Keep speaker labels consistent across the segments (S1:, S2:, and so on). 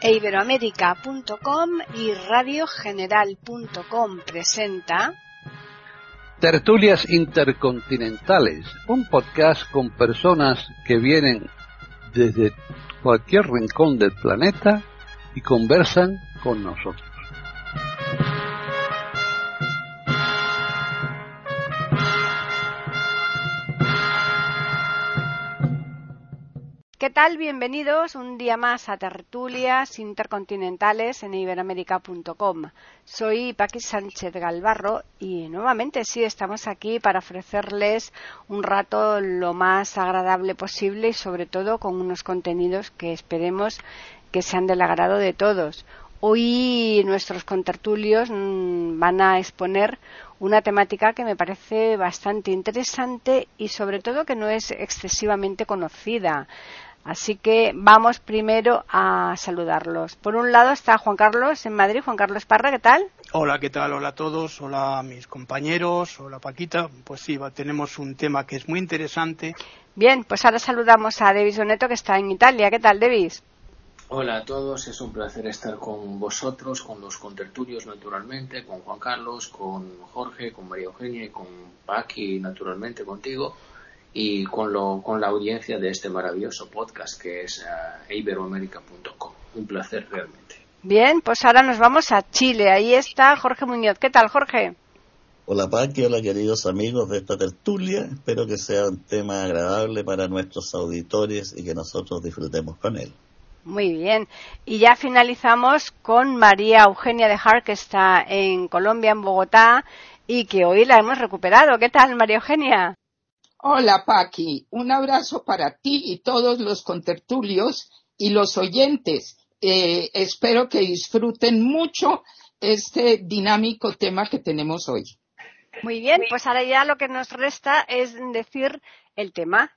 S1: Iberoamerica.com y radiogeneral.com presenta
S2: Tertulias Intercontinentales, un podcast con personas que vienen desde cualquier rincón del planeta y conversan con nosotros.
S1: ¿Qué tal? Bienvenidos un día más a Tertulias Intercontinentales en Iberoamerica.com. Soy Paqui Sánchez Galvarro y nuevamente sí estamos aquí para ofrecerles un rato lo más agradable posible y sobre todo con unos contenidos que esperemos que sean del agrado de todos. Hoy nuestros contertulios van a exponer una temática que me parece bastante interesante y sobre todo que no es excesivamente conocida. Así que vamos primero a saludarlos. Por un lado está Juan Carlos en Madrid. Juan Carlos Parra, ¿qué tal?
S3: Hola, ¿qué tal? Hola a todos, hola a mis compañeros, hola Paquita. Pues sí, tenemos un tema que es muy interesante.
S1: Bien, pues ahora saludamos a Davis Doneto que está en Italia. ¿Qué tal, Davis?
S4: Hola a todos, es un placer estar con vosotros, con los contertulios naturalmente, con Juan Carlos, con Jorge, con María Eugenia y con Paqui naturalmente contigo. Y con la audiencia de este maravilloso podcast que es iberoamerica.com. Un placer realmente.
S1: Bien, pues ahora nos vamos a Chile. Ahí está Jorge Muñoz. ¿Qué tal, Jorge?
S5: Hola Paqui, hola queridos amigos de esta tertulia. Espero que sea un tema agradable para nuestros auditores y que nosotros disfrutemos con él.
S1: Muy bien. Y ya finalizamos con María Eugenia de Hart, que está en Colombia, en Bogotá, y que hoy la hemos recuperado. ¿Qué tal, María Eugenia?
S6: Hola Paqui, un abrazo para ti y todos los contertulios y los oyentes. Espero que disfruten mucho este dinámico tema que tenemos hoy.
S1: Muy bien, pues ahora ya lo que nos resta es decir el tema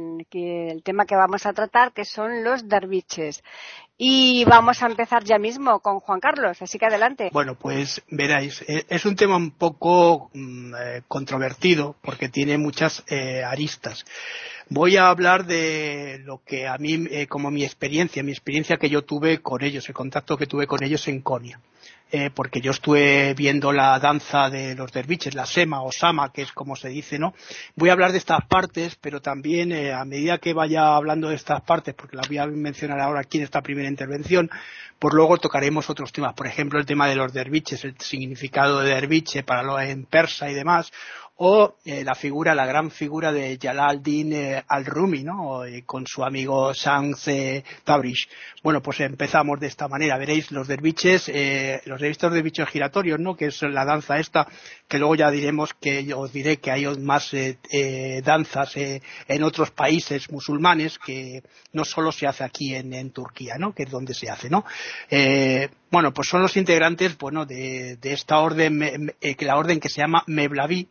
S1: que vamos a tratar, que son los derviches. Y vamos a empezar ya mismo con Juan Carlos, así que adelante.
S3: Bueno, pues veráis, es un tema un poco controvertido porque tiene muchas aristas. Voy a hablar de lo que a mí, como mi experiencia que yo tuve con ellos, el contacto que tuve con ellos en Konya. Porque yo estuve viendo la danza de los derviches, la sema o sama, que es como se dice, ¿no? Voy a hablar de estas partes, pero también a medida que vaya hablando de estas partes, porque las voy a mencionar ahora aquí en esta primera intervención, pues luego tocaremos otros temas, por ejemplo el tema de los derviches, el significado de derviche en persa y demás, o la gran figura de Jalal-Din al-Rumi, ¿no? Con su amigo Shams Tabriz. Bueno, pues empezamos de esta manera. Veréis los derviches giratorios, ¿no? Que es la danza esta, que luego ya os diré que hay más danzas en otros países musulmanes, que no solo se hace aquí en Turquía, ¿no? Que es donde se hace, ¿no? Bueno, pues son los integrantes, bueno, de esta orden, la orden que se llama Mevlevi,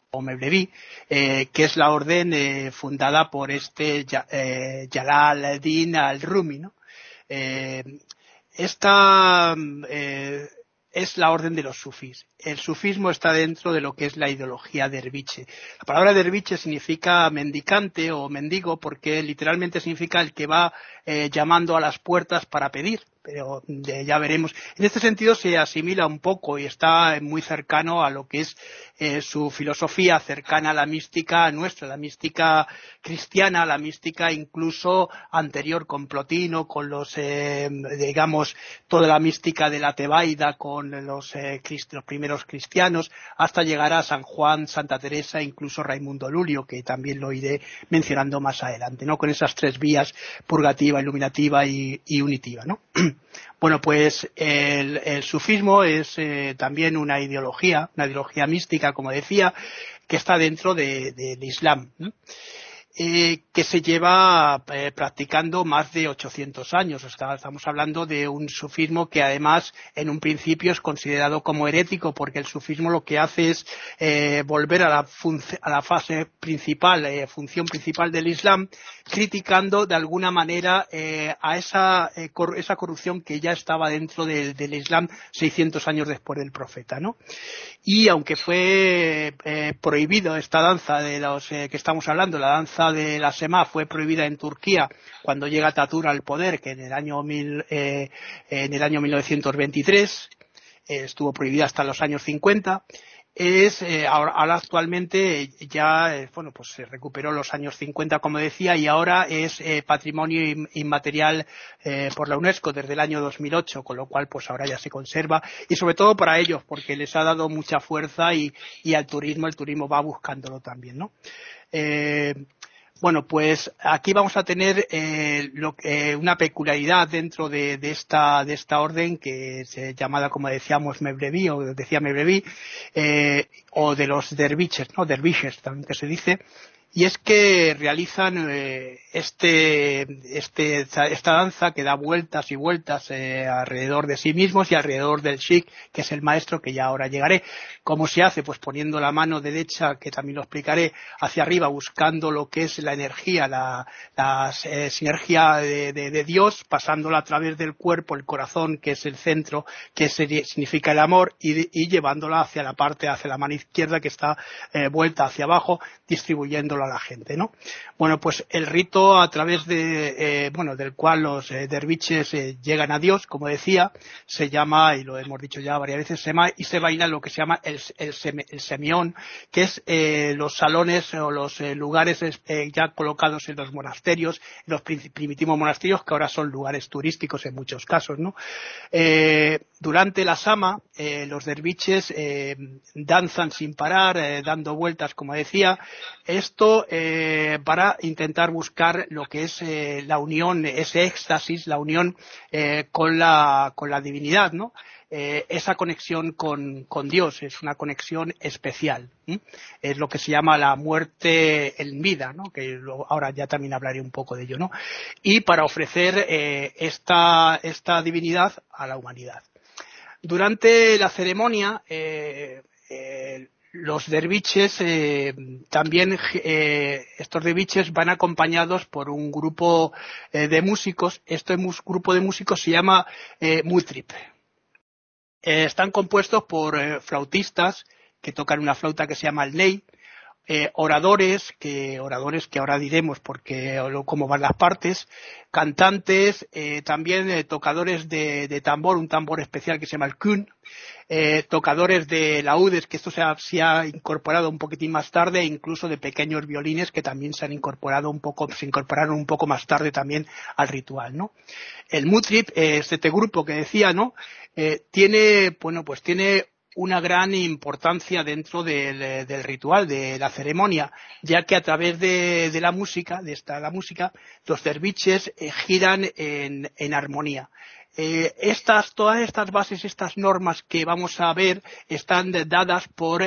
S3: que es la orden fundada por Jalal-Din al-Rumi, ¿no? Esta es la orden de los sufís. El sufismo está dentro de lo que es la ideología derviche. La palabra derviche significa mendicante o mendigo porque literalmente significa el que va llamando a las puertas para pedir. Pero ya veremos. En este sentido se asimila un poco y está muy cercano a lo que es su filosofía, cercana a la mística nuestra, la mística cristiana, la mística incluso anterior con Plotino, con los, toda la mística de la Tebaida, con los primeros cristianos, hasta llegar a San Juan, Santa Teresa, incluso Raimundo Lulio, que también lo iré mencionando más adelante, ¿no? Con esas tres vías, purgativa, iluminativa y unitiva, ¿no? Bueno, pues el sufismo es también una ideología mística, como decía, que está dentro del Islam, ¿no? Que se lleva practicando más de 800 años. Estamos hablando de un sufismo que además en un principio es considerado como herético, porque el sufismo lo que hace es volver a la fase principal, función principal del Islam, criticando de alguna manera a esa corrupción que ya estaba dentro del Islam 600 años después del profeta, ¿no? Y aunque fue prohibido esta danza de los que estamos hablando, la danza danza de la Sema fue prohibida en Turquía cuando llega Atatürk al poder, que en el año 1923, estuvo prohibida hasta los años 50. Ahora actualmente ya pues se recuperó los años 50, como decía, y ahora es patrimonio inmaterial por la UNESCO desde el año 2008, con lo cual pues ahora ya se conserva, y sobre todo para ellos porque les ha dado mucha fuerza y al turismo, el turismo va buscándolo también, ¿no? Bueno, pues aquí vamos a tener una peculiaridad dentro de esta orden, que es llamada, como decíamos, Mevlevi, o decía Mevlevi, o de los derviches, ¿no? Derviches también que se dice. Y es que realizan esta danza que da vueltas y vueltas alrededor de sí mismos y alrededor del sheikh, que es el maestro, que ya ahora llegaré. ¿Cómo se hace? Pues poniendo la mano derecha, que también lo explicaré, hacia arriba, buscando lo que es la energía, la sinergia de Dios, pasándola a través del cuerpo, el corazón, que es el centro, que significa el amor, y llevándola hacia la mano izquierda, que está vuelta hacia abajo, distribuyéndola a la gente, ¿no? Bueno, pues el rito a través del cual los derviches llegan a Dios, como decía, se llama, y lo hemos dicho ya varias veces, Sema, y se baila lo que se llama el semión, que es los salones o los lugares ya colocados en los monasterios, en los primitivos monasterios, que ahora son lugares turísticos en muchos casos, ¿no? Durante la Sama, los derviches danzan sin parar, dando vueltas, como decía, esto para intentar buscar lo que es la unión, ese éxtasis, la unión con la divinidad, ¿no? Esa conexión con Dios es una conexión especial, ¿sí? Es lo que se llama la muerte en vida, ¿no? Que ahora ya también hablaré un poco de ello, ¿no? Y para ofrecer esta divinidad a la humanidad. Durante la ceremonia, los derviches también, estos derviches van acompañados por un grupo de músicos. Este grupo de músicos se llama mutrip. Están compuestos por flautistas que tocan una flauta que se llama el ney, oradores que ahora diremos cómo van las partes, cantantes, también tocadores de tambor, un tambor especial que se llama el kun, tocadores de laúdes, que esto se ha incorporado un poquitín más tarde, e incluso de pequeños violines que también se incorporaron un poco más tarde también al ritual, ¿no? El mutrip, este grupo que decía, ¿no? Tiene una gran importancia dentro del ritual, de la ceremonia, ya que a través de la música, los derviches giran en armonía. Todas estas bases, estas normas que vamos a ver, están dadas por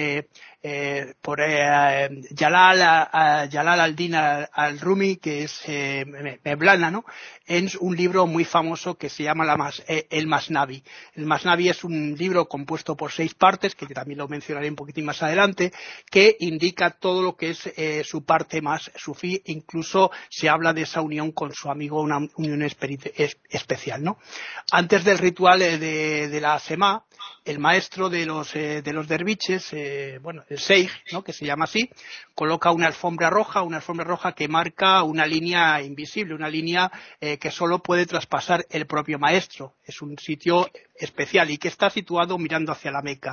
S3: Jalal al-Din al-Rumi, que es Mevlana, ¿no? En un libro muy famoso que se llama el Masnavi. El Masnavi es un libro compuesto por 6 partes, que también lo mencionaré un poquitín más adelante, que indica todo lo que es su parte más sufí. Incluso se habla de esa unión con su amigo, una unión especial, ¿no? Antes del ritual de la Sema, el maestro de los derviches, el Sheikh, ¿no? Que se llama así, coloca una alfombra roja que marca una línea invisible, una línea que solo puede traspasar el propio maestro. Es un sitio especial y que está situado mirando hacia la Meca.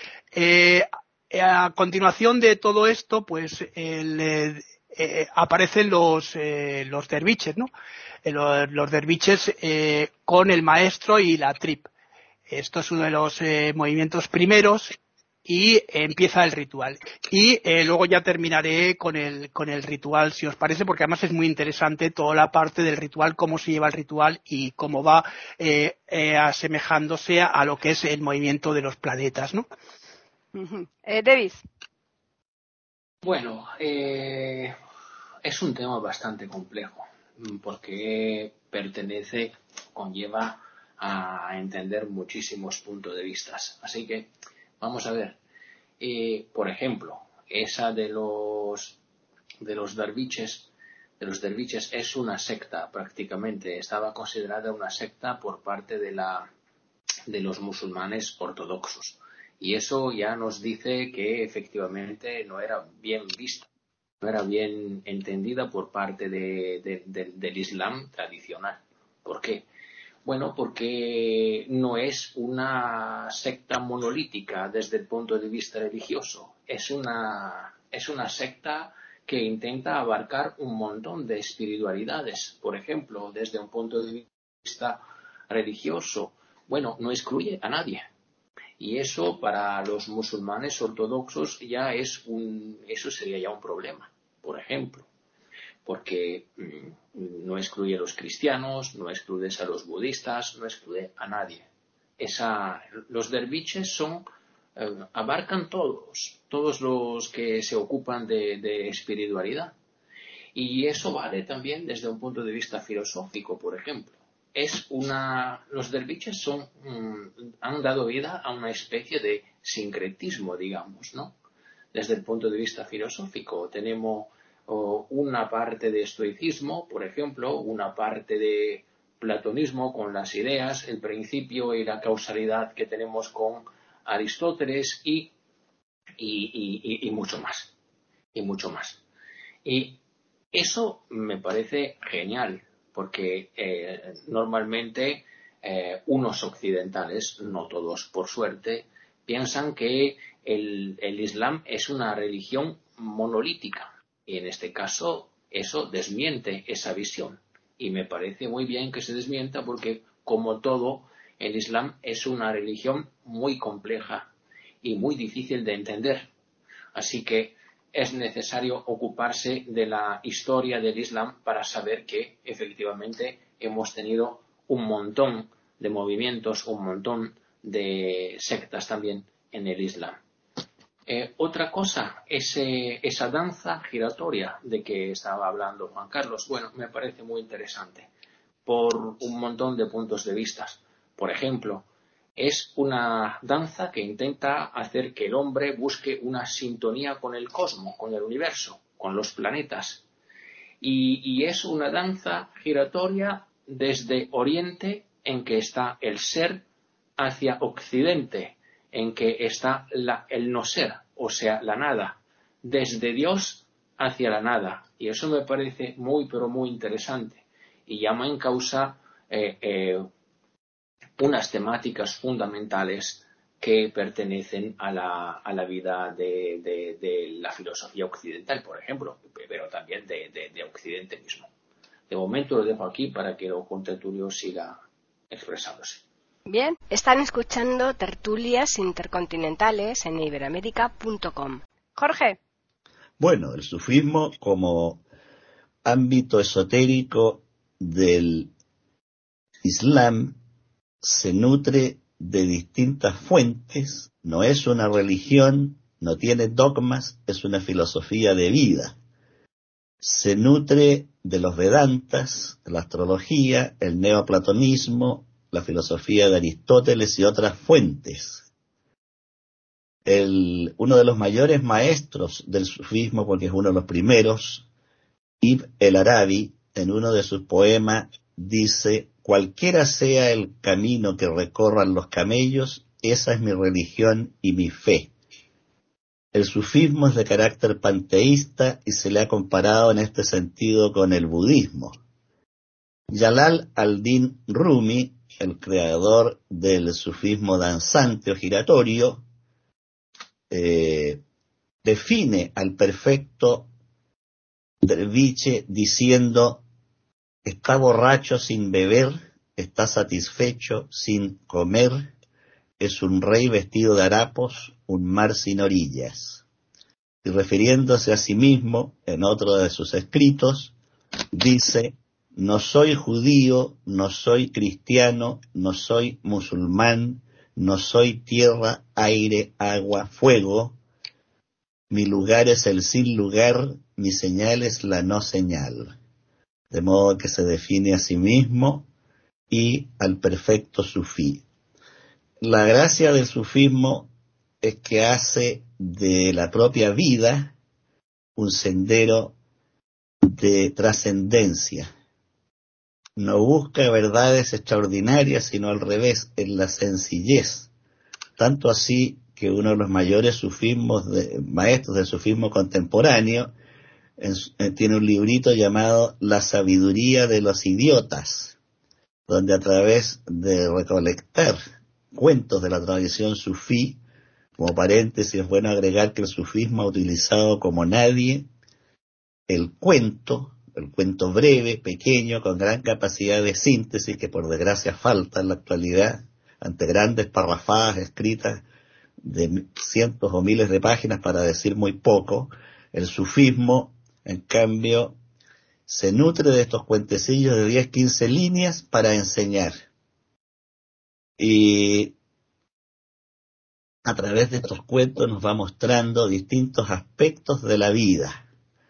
S3: A continuación de todo esto, pues aparecen los derviches, ¿no? Los derviches con el maestro y la trip. Esto es uno de los movimientos primeros y empieza el ritual. Y luego ya terminaré con el ritual, si os parece, porque además es muy interesante toda la parte del ritual, cómo se lleva el ritual y cómo va asemejándose a lo que es el movimiento de los planetas, ¿no?
S1: David.
S4: Bueno, es un tema bastante complejo porque conlleva a entender muchísimos puntos de vista. Así que vamos a ver. Por ejemplo, esa de los derviches es una secta prácticamente. Estaba considerada una secta por parte de los musulmanes ortodoxos. Y eso ya nos dice que efectivamente no era bien visto era bien entendida por parte del Islam tradicional. ¿Por qué? Bueno, porque no es una secta monolítica desde el punto de vista religioso. Es una secta que intenta abarcar un montón de espiritualidades. Por ejemplo, desde un punto de vista religioso, bueno, no excluye a nadie. Y eso para los musulmanes ortodoxos eso sería ya un problema, por ejemplo, porque no excluye a los cristianos, no excluye a los budistas, no excluye a nadie. Los derviches abarcan todos los que se ocupan de espiritualidad. Y eso vale también desde un punto de vista filosófico, por ejemplo. Los derviches han dado vida a una especie de sincretismo, digamos, ¿no? Desde el punto de vista filosófico tenemos una parte de estoicismo, por ejemplo, una parte de platonismo con las ideas, el principio y la causalidad que tenemos con Aristóteles y mucho más. Y mucho más. Y eso me parece genial, porque normalmente unos occidentales, no todos por suerte, piensan que el Islam es una religión monolítica. Y en este caso eso desmiente esa visión. Y me parece muy bien que se desmienta porque, como todo, el Islam es una religión muy compleja y muy difícil de entender. Así que es necesario ocuparse de la historia del Islam para saber que efectivamente hemos tenido un montón de movimientos, un montón de sectas también en el Islam. Otra cosa, esa danza giratoria de que estaba hablando Juan Carlos, bueno, me parece muy interesante por un montón de puntos de vista. Por ejemplo, es una danza que intenta hacer que el hombre busque una sintonía con el cosmos, con el universo, con los planetas. Y es una danza giratoria desde Oriente, en que está el ser, hacia Occidente, en que está el no ser, o sea, la nada, desde Dios hacia la nada. Y eso me parece muy, pero muy interesante. Y llama en causa unas temáticas fundamentales que pertenecen a la vida de la filosofía occidental, por ejemplo, pero también de Occidente mismo. De momento lo dejo aquí para que el contertulio siga expresándose.
S1: Bien, están escuchando Tertulias Intercontinentales en iberoamerica.com. Jorge.
S5: Bueno, el sufismo como ámbito esotérico del Islam se nutre de distintas fuentes, no es una religión, no tiene dogmas, es una filosofía de vida. Se nutre de los Vedantas, la astrología, el neoplatonismo, la filosofía de Aristóteles y otras fuentes. Uno de los mayores maestros del sufismo, porque es uno de los primeros, Ibn el-Arabi, en uno de sus poemas, dice: cualquiera sea el camino que recorran los camellos, esa es mi religión y mi fe. El sufismo es de carácter panteísta y se le ha comparado en este sentido con el budismo. Jalal al-Din Rumi, el creador del sufismo danzante o giratorio, define al perfecto derviche diciendo: está borracho sin beber, está satisfecho sin comer, es un rey vestido de harapos, un mar sin orillas. Y refiriéndose a sí mismo, en otro de sus escritos, dice: no soy judío, no soy cristiano, no soy musulmán, no soy tierra, aire, agua, fuego. Mi lugar es el sin lugar, mi señal es la no señal. De modo que se define a sí mismo y al perfecto sufí. La gracia del sufismo es que hace de la propia vida un sendero de trascendencia. No busca verdades extraordinarias, sino al revés, en la sencillez. Tanto así que uno de los mayores maestros del sufismo contemporáneo, tiene un librito llamado La sabiduría de los idiotas, donde a través de recolectar cuentos de la tradición sufí, como paréntesis es bueno agregar que el sufismo ha utilizado como nadie el cuento breve, pequeño, con gran capacidad de síntesis, que por desgracia falta en la actualidad, ante grandes parrafadas escritas de cientos o miles de páginas para decir muy poco. El sufismo, en cambio, se nutre de estos cuentecillos de 10, 15 líneas para enseñar. Y a través de estos cuentos nos va mostrando distintos aspectos de la vida.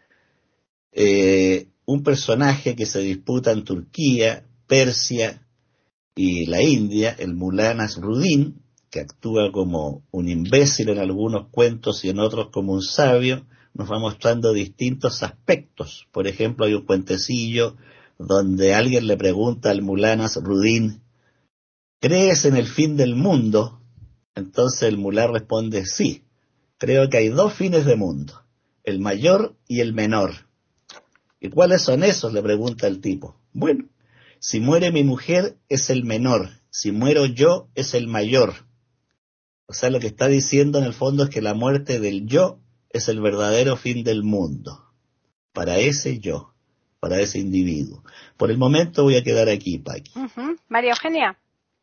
S5: Un personaje que se disputa en Turquía, Persia y la India, el Mullah Nasruddin, que actúa como un imbécil en algunos cuentos y en otros como un sabio, nos va mostrando distintos aspectos. Por ejemplo, hay un cuentecillo donde alguien le pregunta al Mullah Nasruddin: ¿crees en el fin del mundo? Entonces el mulá responde: sí, creo que hay dos fines de mundo, el mayor y el menor. ¿Y cuáles son esos?, le pregunta el tipo. Bueno, si muere mi mujer es el menor, si muero yo es el mayor. O sea, lo que está diciendo en el fondo es que la muerte del yo es el verdadero fin del mundo, para ese yo, para ese individuo. Por el momento voy a quedar aquí, Paqui.
S1: María Eugenia.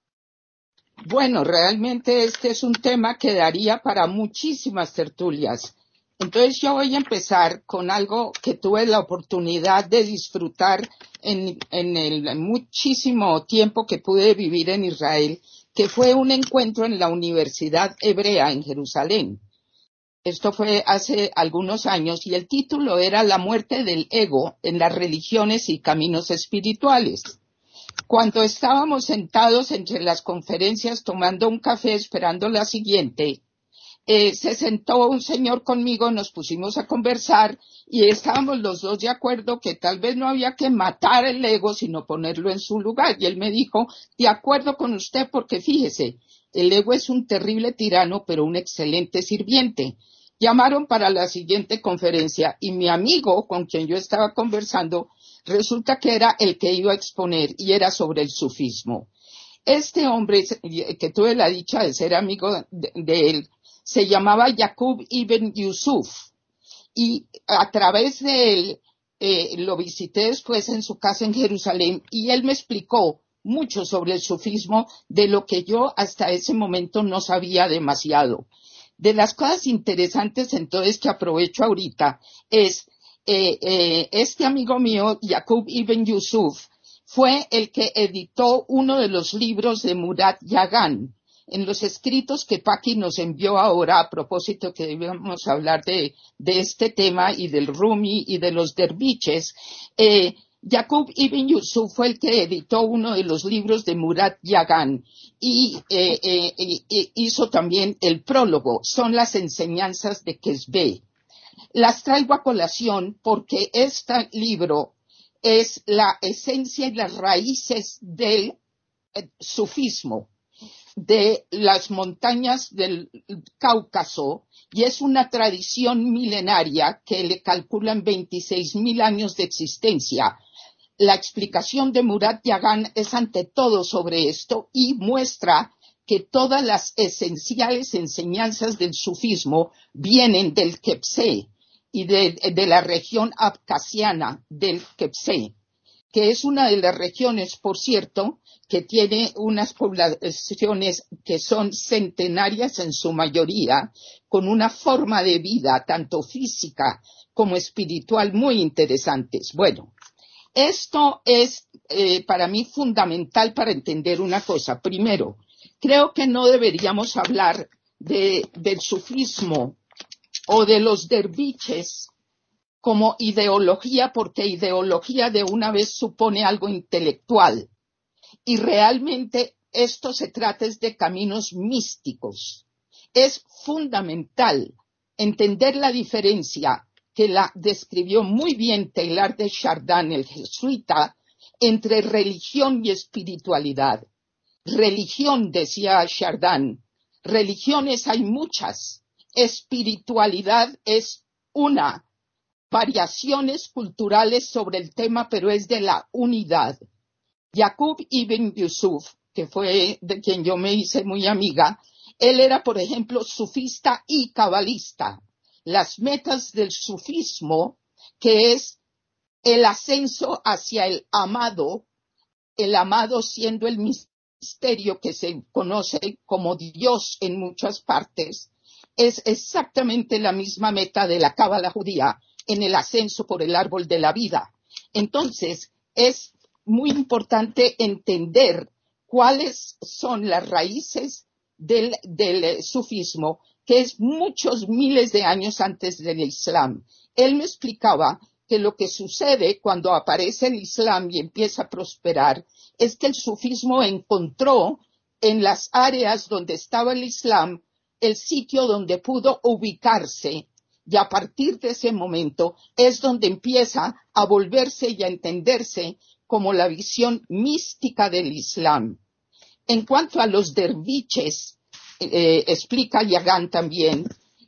S6: Bueno, realmente este es un tema que daría para muchísimas tertulias. Entonces yo voy a empezar con algo que tuve la oportunidad de disfrutar en el muchísimo tiempo que pude vivir en Israel, que fue un encuentro en la Universidad Hebrea en Jerusalén. Esto fue hace algunos años y el título era La muerte del ego en las religiones y caminos espirituales. Cuando estábamos sentados entre las conferencias tomando un café esperando la siguiente, se sentó un señor conmigo, nos pusimos a conversar y estábamos los dos de acuerdo que tal vez no había que matar el ego, sino ponerlo en su lugar. Y él me dijo: de acuerdo con usted, porque fíjese, el ego es un terrible tirano, pero un excelente sirviente. Llamaron para la siguiente conferencia y mi amigo con quien yo estaba conversando resulta que era el que iba a exponer y era sobre el sufismo. Este hombre, que tuve la dicha de ser amigo de él, se llamaba Yaqub Ibn Yusuf y a través de él lo visité después en su casa en Jerusalén y él me explicó mucho sobre el sufismo, de lo que yo hasta ese momento no sabía demasiado. De las cosas interesantes entonces que aprovecho ahorita es este amigo mío, Yaqub Ibn Yusuf, fue el que editó uno de los libros de Murad Yagan. En los escritos que Paqui nos envió ahora, a propósito que debíamos hablar de este tema y del Rumi y de los derviches, Yaqub Ibn Yusuf fue el que editó uno de los libros de Murad Yagan y hizo también el prólogo, son las enseñanzas de Kesbe. Las traigo a colación porque este libro es la esencia y las raíces del sufismo, de las montañas del Cáucaso, y es una tradición milenaria que le calculan 26.000 años de existencia. La explicación de Murad Yagan es ante todo sobre esto y muestra que todas las esenciales enseñanzas del sufismo vienen del Kepse y de la región abkhasiana del Kepse, que es una de las regiones, por cierto, que tiene unas poblaciones que son centenarias en su mayoría, con una forma de vida tanto física como espiritual muy interesantes. Bueno, esto es para mí fundamental para entender una cosa. Primero, creo que no deberíamos hablar del sufismo o de los derviches como ideología, porque ideología de una vez supone algo intelectual. Y realmente esto se trata de caminos místicos. Es fundamental entender la diferencia que la describió muy bien Teilhard de Chardin, el jesuita, entre religión y espiritualidad. Religión, decía Chardin, religiones hay muchas, espiritualidad es una. variaciones culturales sobre el tema, pero es de la unidad. Yaqub ibn Yusuf, que fue de quien yo me hice muy amiga, él era, por ejemplo, sufista y cabalista. Las metas del sufismo, que es el ascenso hacia el amado siendo el misterio que se conoce como Dios en muchas partes, es exactamente la misma meta de la cábala judía en el ascenso por el árbol de la vida. Entonces, es muy importante entender cuáles son las raíces del sufismo, que es muchos miles de años antes del Islam. Él me explicaba que lo que sucede cuando aparece el Islam y empieza a prosperar es que el sufismo encontró en las áreas donde estaba el Islam el sitio donde pudo ubicarse, y a partir de ese momento es donde empieza a volverse y a entenderse como la visión mística del Islam. En cuanto a los derviches, explica Yagan también,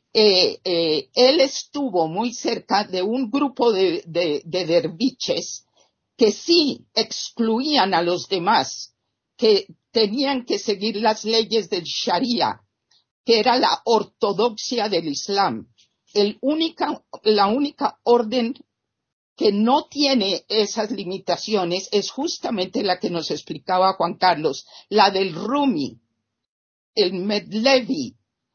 S6: él estuvo muy cerca de un grupo de derviches que sí excluían a los demás, que tenían que seguir las leyes del Sharia, que era la ortodoxia del Islam. La única orden que no tiene esas limitaciones es justamente la que nos explicaba Juan Carlos, la del Rumi, el Mevlevi.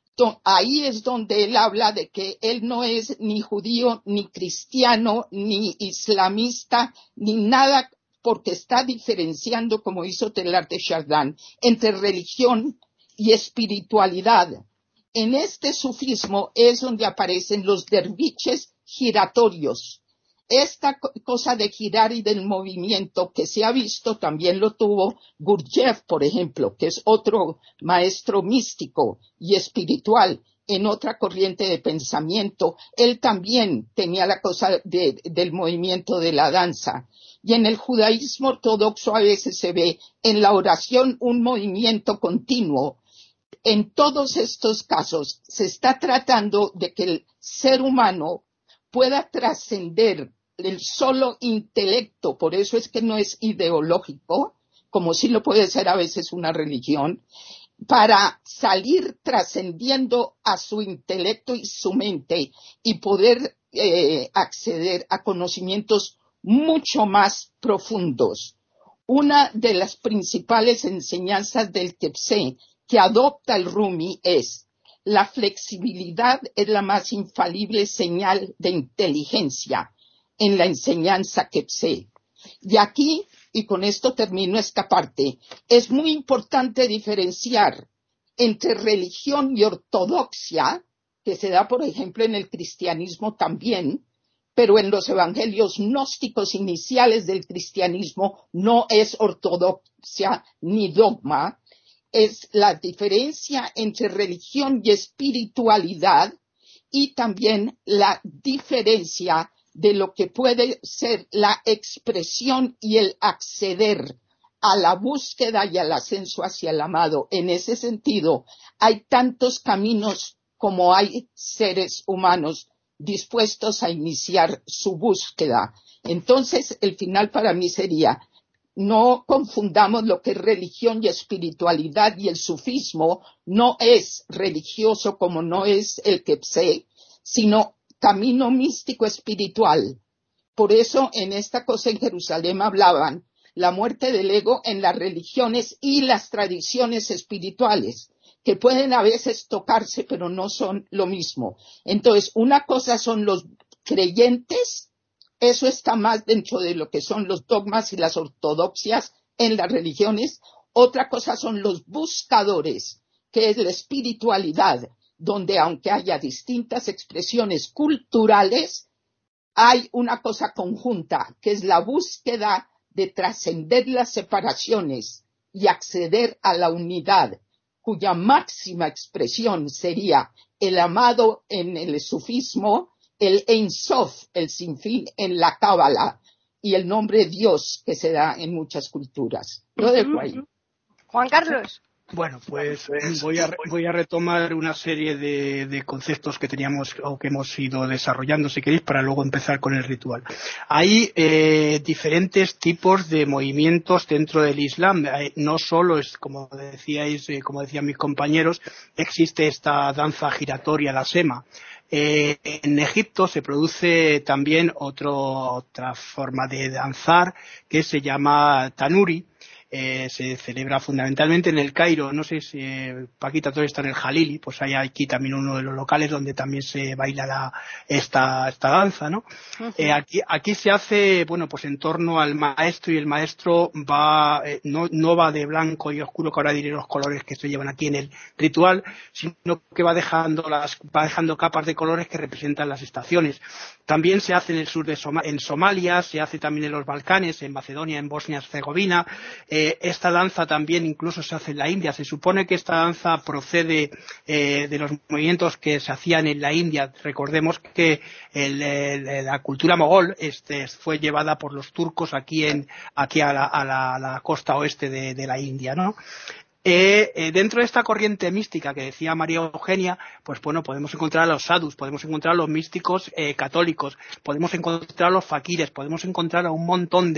S6: Ahí es donde él habla de que él no es ni judío, ni cristiano, ni islamista, ni nada, porque está diferenciando, como hizo Teilhard de Chardin, entre religión y espiritualidad. En este sufismo es donde aparecen los derviches giratorios. Esta cosa de girar y del movimiento que se ha visto también lo tuvo Gurdjieff, por ejemplo, que es otro maestro místico y espiritual en otra corriente de pensamiento. Él también tenía la cosa del movimiento de la danza. Y en el judaísmo ortodoxo a veces se ve en la oración un movimiento continuo. En todos estos casos se está tratando de que el ser humano pueda trascender el solo intelecto, por eso es que no es ideológico, como sí lo puede ser a veces una religión, para salir trascendiendo a su intelecto y su mente y poder acceder a conocimientos mucho más profundos. Una de las principales enseñanzas del Qebse que adopta el Rumi es: la flexibilidad es la más infalible señal de inteligencia en la enseñanza Qebse. Y aquí, y con esto termino esta parte, es muy importante diferenciar entre religión y ortodoxia, que se da, por ejemplo, en el cristianismo también, pero en los evangelios gnósticos iniciales del cristianismo no es ortodoxia ni dogma. Es la diferencia entre religión y espiritualidad, y también la diferencia de lo que puede ser la expresión y el acceder a la búsqueda y al ascenso hacia el amado. En ese sentido, hay tantos caminos como hay seres humanos dispuestos a iniciar su búsqueda. Entonces, el final para mí sería: no confundamos lo que es religión y espiritualidad, y el sufismo no es religioso como no es el Qebse, sino camino místico espiritual. Por eso en esta cosa en Jerusalén hablaban la muerte del ego en las religiones y las tradiciones espirituales, que pueden a veces tocarse pero no son lo mismo. Entonces, una cosa son los creyentes, eso está más dentro de lo que son los dogmas y las ortodoxias en las religiones. Otra cosa son los buscadores, que es la espiritualidad, donde aunque haya distintas expresiones culturales, hay una cosa conjunta, que es la búsqueda de trascender las separaciones y acceder a la unidad, cuya máxima expresión sería el amado en el sufismo, el Ein Sof, el sinfín en la cábala, y el nombre Dios que se da en muchas culturas. Lo dejo ahí.
S1: Juan Carlos.
S3: Bueno, pues voy a retomar una serie de conceptos que teníamos o que hemos ido desarrollando, si queréis, para luego empezar con el ritual. Hay diferentes tipos de movimientos dentro del Islam. No solo es, como decían mis compañeros, existe esta danza giratoria, la sema. En Egipto se produce también otra forma de danzar que se llama tanuri. Se celebra fundamentalmente en el Cairo. No sé si Paquita todavía está en el Jalili, pues hay aquí también uno de los locales donde también se baila esta danza, ¿no? Uh-huh. Aquí se hace, bueno, pues en torno al maestro, y el maestro va, no va de blanco y oscuro, que ahora diré los colores que se llevan aquí en el ritual, sino que va dejando capas de colores que representan las estaciones. También se hace en el sur en Somalia, se hace también en los Balcanes, en Macedonia, en Bosnia-Herzegovina. Esta danza también incluso se hace en la India. Se supone que esta danza procede de los movimientos que se hacían en la India. Recordemos que la cultura mogol fue llevada por los turcos aquí a la costa oeste de la India, ¿no? Dentro de esta corriente mística que decía María Eugenia, pues bueno, podemos encontrar a los sadhus, podemos encontrar a los místicos católicos, podemos encontrar a los fakires, podemos encontrar a un montón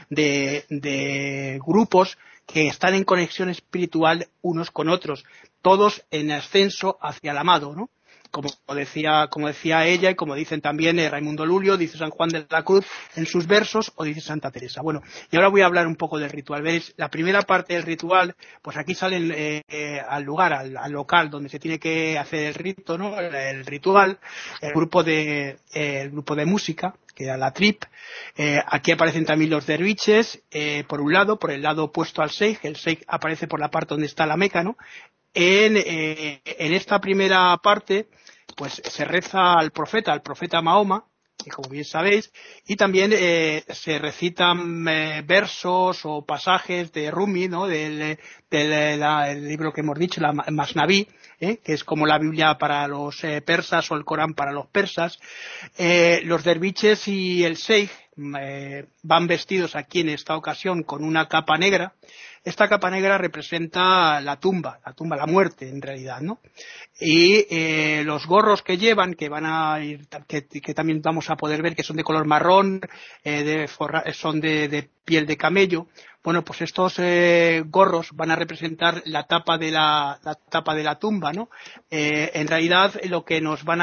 S3: de grupos que están en conexión espiritual unos con otros, todos en ascenso hacia el amado, ¿no? Como decía ella, y como dicen también Raimundo Lulio, dice San Juan de la Cruz en sus versos, o dice Santa Teresa. Bueno, y ahora voy a hablar un poco del ritual. Veréis, la primera parte del ritual, pues aquí salen al lugar, al local donde se tiene que hacer el rito, ¿no? El ritual, el grupo de música, que era la trip. Aquí aparecen también los derviches, por un lado, por el lado opuesto al sheikh. El sheikh aparece por la parte donde está la Meca, ¿no? En esta primera parte, pues se reza al profeta Mahoma, que como bien sabéis, y también se recitan versos o pasajes de Rumi, ¿no? del libro que hemos dicho, la Masnaví, que es como la Biblia para los persas o el Corán para los persas. Los derviches y el sheikh van vestidos aquí en esta ocasión con una capa negra. Esta capa negra representa la tumba, la muerte en realidad, ¿no? Y los gorros que llevan, que van a ir, que también vamos a poder ver que son de color marrón, son de piel de camello. Bueno, pues estos gorros van a representar la tapa de la tumba, ¿no? En realidad lo que nos van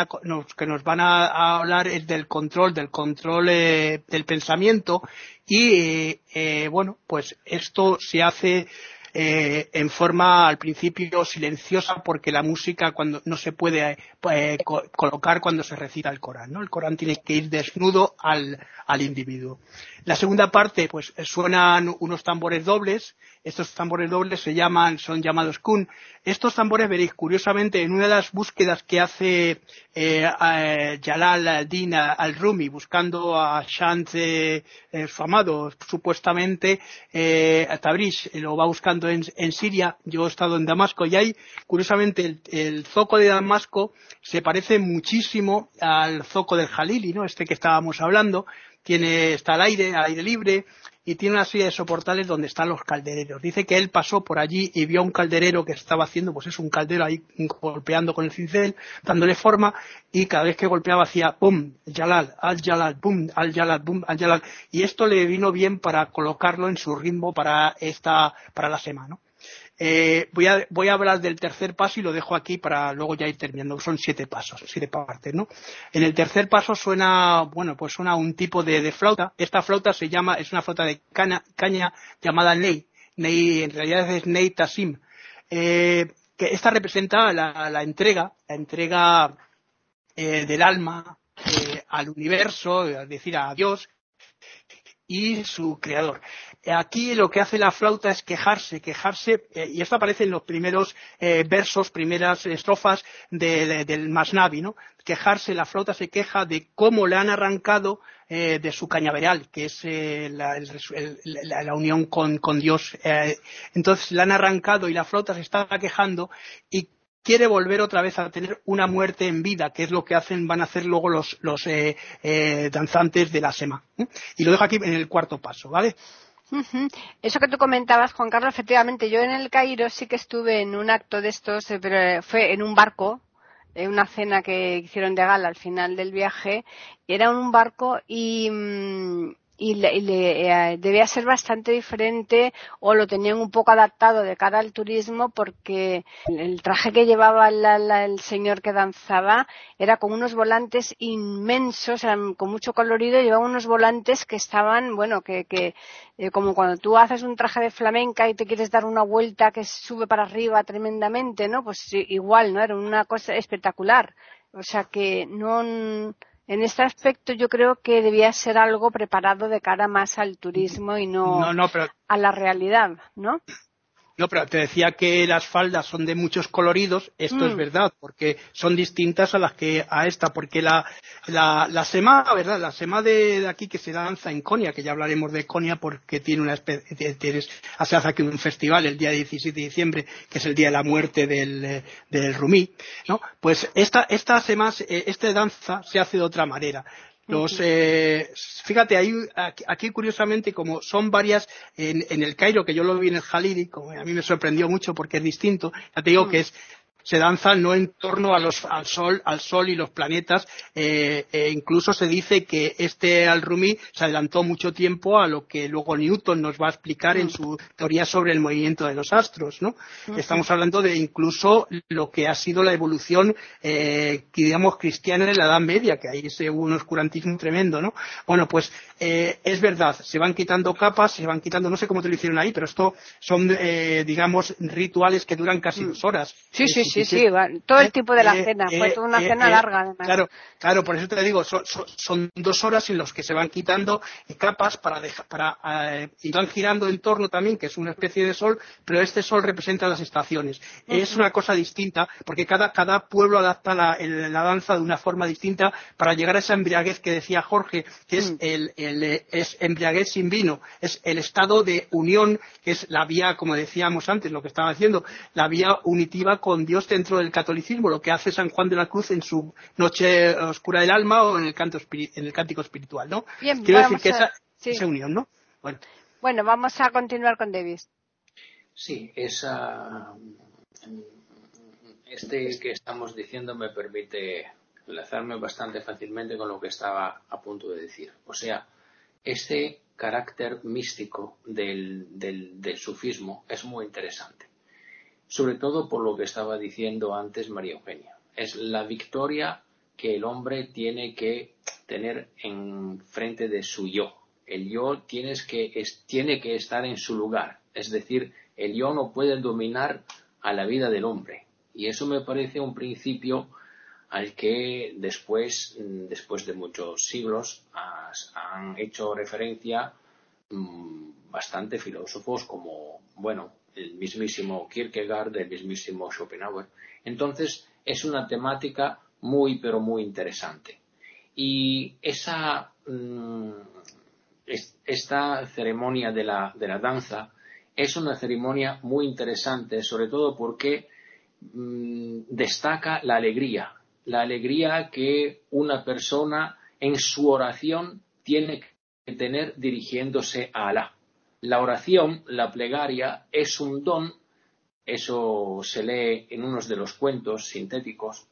S3: a hablar es del control del pensamiento, y bueno, pues esto se hace en forma al principio silenciosa, porque la música no se puede colocar cuando se recita el Corán, ¿no? El Corán tiene que ir desnudo al individuo. La segunda parte, pues suenan unos tambores dobles. Estos tambores dobles son llamados kun. Estos tambores, veréis, curiosamente, en una de las búsquedas que hace Jalal ad-Din al-Rumi, buscando a Shant, su amado, supuestamente, Tabriz, lo va buscando en Siria. Yo he estado en Damasco, y ahí, curiosamente, el zoco de Damasco se parece muchísimo al zoco del Jalili, ¿no? Este que estábamos hablando. Está al aire libre, y tiene una serie de soportales donde están los caldereros. Dice que él pasó por allí y vio a un calderero que estaba haciendo, pues es un caldero ahí golpeando con el cincel, dándole forma, y cada vez que golpeaba hacía pum, Jalal, al-Jalal, pum, al-Jalal, pum, al-Jalal. Y esto le vino bien para colocarlo en su ritmo para la semana, ¿no? Voy a hablar del tercer paso y lo dejo aquí para luego ya ir terminando. Son 7 pasos, 7 partes, ¿no? En el tercer paso suena un tipo de flauta. Esta flauta es una flauta de caña llamada ney. Ney, en realidad es ney tasim. Que esta representa la entrega del alma al universo, es decir, a Dios y su creador. Aquí lo que hace la flauta es quejarse, y esto aparece en los primeros versos, primeras estrofas del Masnavi, ¿no? Quejarse, la flauta se queja de cómo le han arrancado de su cañaveral, que es la unión con Dios. Entonces la han arrancado y la flauta se está quejando y quiere volver otra vez a tener una muerte en vida, que es lo que van a hacer luego los danzantes de la Sema. Y lo dejo aquí en el cuarto paso, ¿vale?
S1: Ujú. Eso que tú comentabas, Juan Carlos, efectivamente, yo en el Cairo sí que estuve en un acto de estos, pero fue en un barco, en una cena que hicieron de gala al final del viaje. Era un barco y debía ser bastante diferente, o lo tenían un poco adaptado de cara al turismo, porque el traje que llevaba el señor que danzaba era con unos volantes inmensos, eran con mucho colorido, llevaba unos volantes que estaban, bueno, como cuando tú haces un traje de flamenca y te quieres dar una vuelta que sube para arriba tremendamente, ¿no? Pues igual, ¿no? Era una cosa espectacular. O sea que no, en este aspecto yo creo que debía ser algo preparado de cara más al turismo y no
S3: No, pero
S1: a la realidad, ¿no?
S3: No, pero te decía que las faldas son de muchos coloridos. Esto es verdad, porque son distintas a esta, porque la sema, ¿verdad? La sema de aquí que se danza en Konya, que ya hablaremos de Konya porque tiene se hace aquí un festival el día 17 de diciembre, que es el día de la muerte del Rumi, ¿no? Pues esta sema, esta danza se hace de otra manera. Fíjate, aquí curiosamente, como son varias, en el Cairo, que yo lo vi en el Jalili, como a mí me sorprendió mucho porque es distinto, ya te digo que se danza no en torno al sol y los planetas, incluso se dice que al-Rumi se adelantó mucho tiempo a lo que luego Newton nos va a explicar en su teoría sobre el movimiento de los astros, ¿no? Estamos hablando de incluso lo que ha sido la evolución, digamos, cristiana en la Edad Media, que ahí hubo un oscurantismo tremendo, ¿no? Bueno, pues es verdad, se van quitando capas, se van quitando, no sé cómo te lo hicieron ahí, pero esto son, digamos, rituales que duran casi 2 horas.
S1: Sí, todo el tipo de la cena, fue toda una cena larga además.
S3: Claro, por eso te digo, son 2 horas en los que se van quitando capas y van girando en torno también, que es una especie de sol, pero este sol representa las estaciones. Es una cosa distinta, porque cada pueblo adapta la danza de una forma distinta para llegar a esa embriaguez que decía Jorge, que es embriaguez sin vino, es el estado de unión, que es la vía, como decíamos antes, lo que estaba haciendo, la vía unitiva con Dios dentro del catolicismo, lo que hace San Juan de la Cruz en su noche oscura del alma o en el cántico espiritual, ¿no?
S1: Bien,
S3: quiero decir que esa unión, ¿no?
S1: Bueno, vamos a continuar con Davis.
S4: Sí, este que estamos diciendo me permite enlazarme bastante fácilmente con lo que estaba a punto de decir. O sea, este carácter místico del sufismo es muy interesante. Sobre todo por lo que estaba diciendo antes María Eugenia. Es la victoria que el hombre tiene que tener en frente de su yo. El yo tiene que estar en su lugar. Es decir, el yo no puede dominar a la vida del hombre. Y eso me parece un principio al que después de muchos siglos han hecho referencia bastante filósofos como, el mismísimo Kierkegaard, el mismísimo Schopenhauer. Entonces, es una temática muy, pero muy interesante. Y esta ceremonia de la danza es una ceremonia muy interesante, sobre todo porque destaca la alegría que una persona en su oración tiene que tener dirigiéndose a Alá. La oración, la plegaria, es un don, eso se lee en unos de los cuentos sintéticos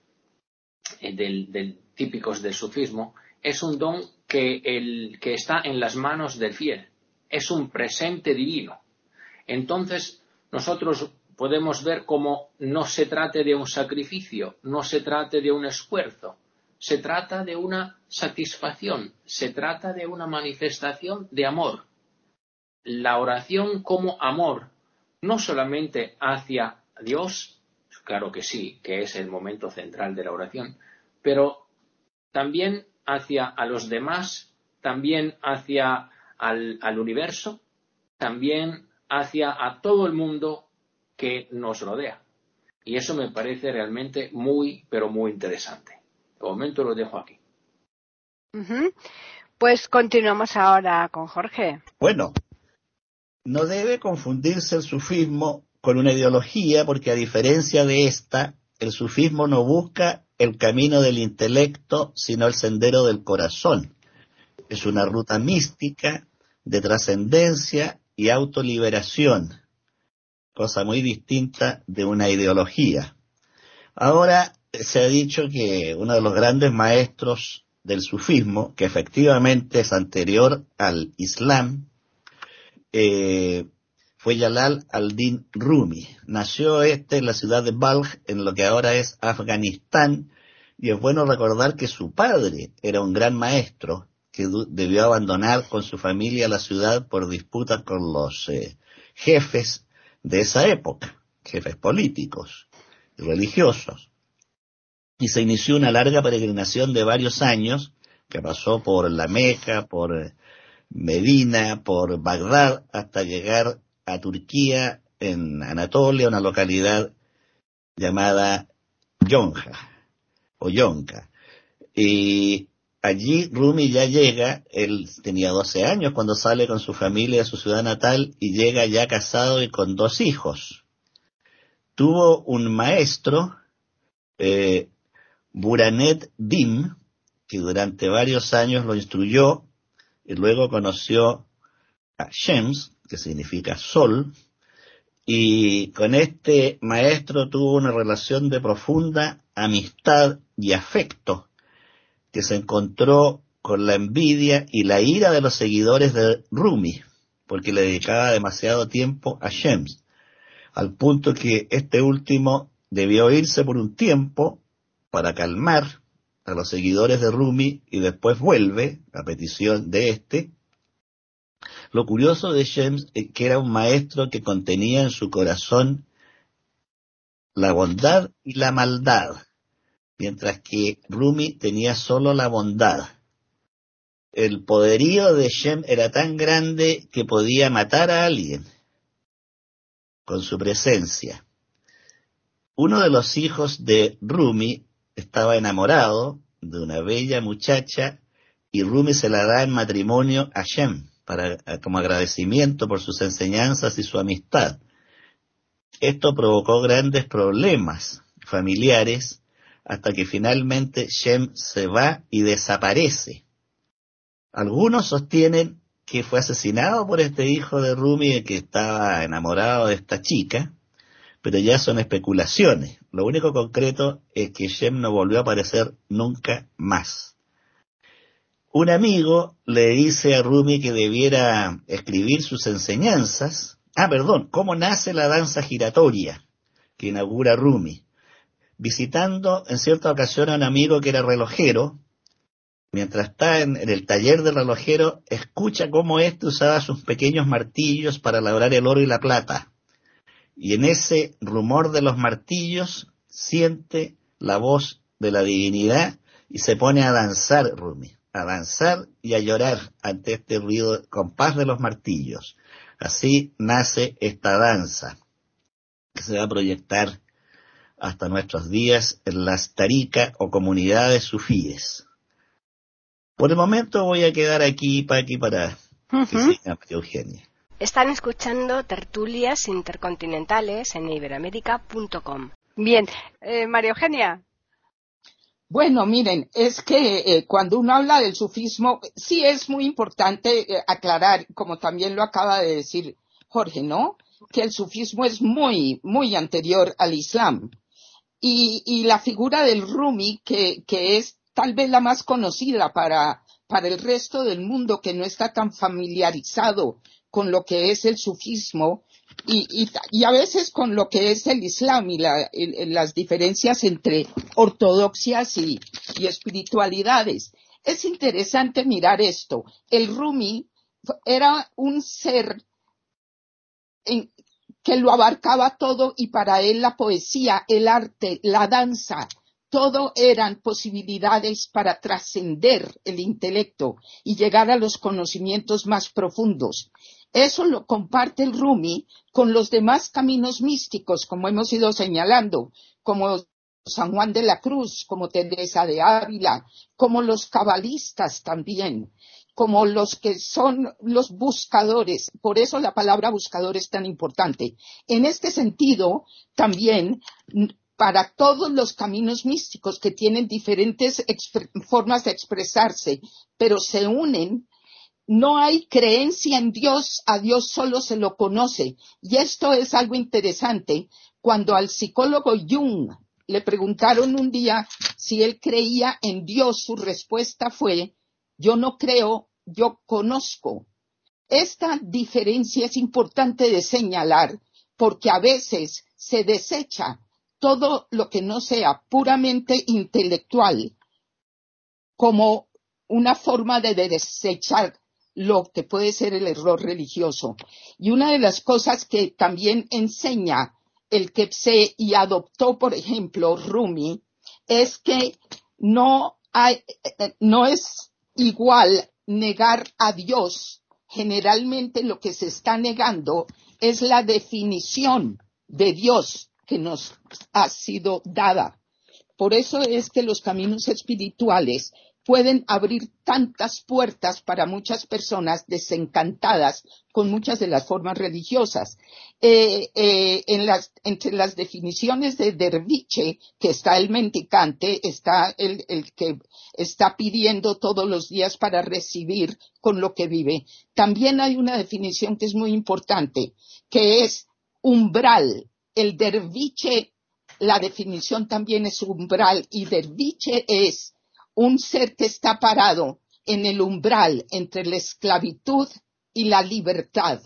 S4: típicos del sufismo, es un don que está en las manos del fiel, es un presente divino. Entonces, nosotros podemos ver cómo no se trate de un sacrificio, no se trate de un esfuerzo, se trata de una satisfacción, se trata de una manifestación de amor. La oración como amor, no solamente hacia Dios, claro que sí, que es el momento central de la oración, pero también hacia a los demás, también hacia al universo, también hacia a todo el mundo que nos rodea. Y eso me parece realmente muy, pero muy interesante. De momento lo dejo aquí.
S1: Pues continuamos ahora con Jorge.
S5: Bueno, no debe confundirse el sufismo con una ideología, porque a diferencia de esta, el sufismo no busca el camino del intelecto, sino el sendero del corazón. Es una ruta mística de trascendencia y autoliberación, cosa muy distinta de una ideología. Ahora se ha dicho que uno de los grandes maestros del sufismo, que efectivamente es anterior al Islam, fue Jalal al-Din Rumi. Nació en la ciudad de Balj, en lo que ahora es Afganistán, y es bueno recordar que su padre era un gran maestro que debió abandonar con su familia la ciudad por disputas con los jefes de esa época, jefes políticos y religiosos. Y se inició una larga peregrinación de varios años que pasó por la Meca, por Medina, por Bagdad, hasta llegar a Turquía, en Anatolia, una localidad llamada Yonca. Y allí Rumi ya llega, él tenía 12 años cuando sale con su familia de su ciudad natal y llega ya casado y con 2 hijos. Tuvo un maestro, Buranet Dim, que durante varios años lo instruyó, y luego conoció a Shems, que significa sol, y con este maestro tuvo una relación de profunda amistad y afecto, que se encontró con la envidia y la ira de los seguidores de Rumi, porque le dedicaba demasiado tiempo a Shems, al punto que este último debió irse por un tiempo para calmar a los seguidores de Rumi y después vuelve a petición de este. Lo curioso de Shems es que era un maestro que contenía en su corazón la bondad y la maldad, mientras que Rumi tenía solo la bondad. El poderío de Shems era tan grande que podía matar a alguien con su presencia. Uno de los hijos de Rumi estaba enamorado de una bella muchacha y Rumi se la da en matrimonio a Shems como agradecimiento por sus enseñanzas y su amistad. Esto provocó grandes problemas familiares hasta que finalmente Shems se va y desaparece. Algunos sostienen que fue asesinado por este hijo de Rumi que estaba enamorado de esta chica, pero ya son especulaciones. Lo único concreto es que Shems no volvió a aparecer nunca más. Un amigo le dice a Rumi que debiera escribir sus enseñanzas. ¿Cómo nace la danza giratoria que inaugura Rumi? Visitando en cierta ocasión a un amigo que era relojero, mientras está en el taller del relojero, escucha cómo éste usaba sus pequeños martillos para labrar el oro y la plata. Y en ese rumor de los martillos siente la voz de la divinidad y se pone a danzar Rumi, a danzar y a llorar ante este ruido compás de los martillos. Así nace esta danza que se va a proyectar hasta nuestros días en las tarikas o comunidades sufíes. Por el momento voy a quedar aquí, Paqui, para que siga María Eugenia.
S1: Están escuchando Tertulias Intercontinentales en iberoamerica.com. Bien, María Eugenia.
S6: Bueno, miren, es que cuando uno habla del sufismo, sí es muy importante aclarar, como también lo acaba de decir Jorge, ¿no? Que el sufismo es muy, muy anterior al Islam. Y la figura del Rumi, que es tal vez la más conocida para el resto del mundo que no está tan familiarizado con lo que es el sufismo y a veces con lo que es el Islam y las diferencias entre ortodoxias y espiritualidades. Es interesante mirar esto. El Rumi era un ser que lo abarcaba todo y para él la poesía, el arte, la danza, todo eran posibilidades para trascender el intelecto y llegar a los conocimientos más profundos. Eso lo comparte el Rumi con los demás caminos místicos, como hemos ido señalando, como San Juan de la Cruz, como Teresa de Ávila, como los cabalistas también, como los que son los buscadores. Por eso la palabra buscador es tan importante. En este sentido, también, para todos los caminos místicos que tienen diferentes formas de expresarse, pero se unen no hay creencia en Dios, a Dios solo se lo conoce. Y esto es algo interesante. Cuando al psicólogo Jung le preguntaron un día si él creía en Dios, su respuesta fue: yo no creo, yo conozco. Esta diferencia es importante de señalar porque a veces se desecha todo lo que no sea puramente intelectual como una forma de desechar lo que puede ser el error religioso. Y una de las cosas que también enseña el Qebse y adoptó, por ejemplo, Rumi, es que no es igual negar a Dios. Generalmente lo que se está negando es la definición de Dios que nos ha sido dada. Por eso es que los caminos espirituales pueden abrir tantas puertas para muchas personas desencantadas con muchas de las formas religiosas. Entre las definiciones de derviche, que está el mendicante, está el que está pidiendo todos los días para recibir con lo que vive. También hay una definición que es muy importante, que es umbral. El derviche, la definición también es umbral, y derviche es un ser que está parado en el umbral entre la esclavitud y la libertad.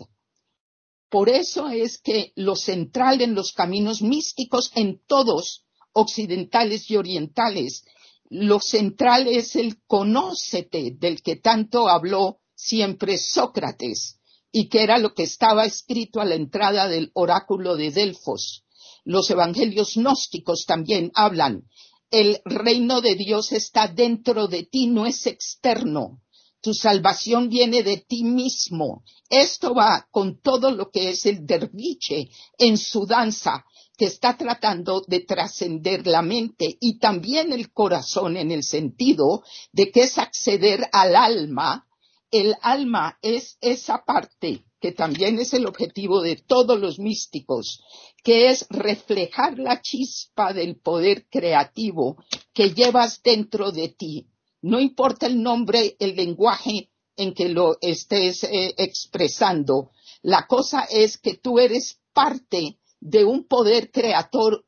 S6: Por eso es que lo central en los caminos místicos, en todos, occidentales y orientales, lo central es el conócete del que tanto habló siempre Sócrates, y que era lo que estaba escrito a la entrada del oráculo de Delfos. Los evangelios gnósticos también hablan: el reino de Dios está dentro de ti, no es externo. Tu salvación viene de ti mismo. Esto va con todo lo que es el derviche en su danza, que está tratando de trascender la mente y también el corazón, en el sentido de que es acceder al alma. El alma es esa parte que también es el objetivo de todos los místicos, que es reflejar la chispa del poder creativo que llevas dentro de ti. No importa el nombre, el lenguaje en que lo estés expresando. La cosa es que tú eres parte de un poder creador,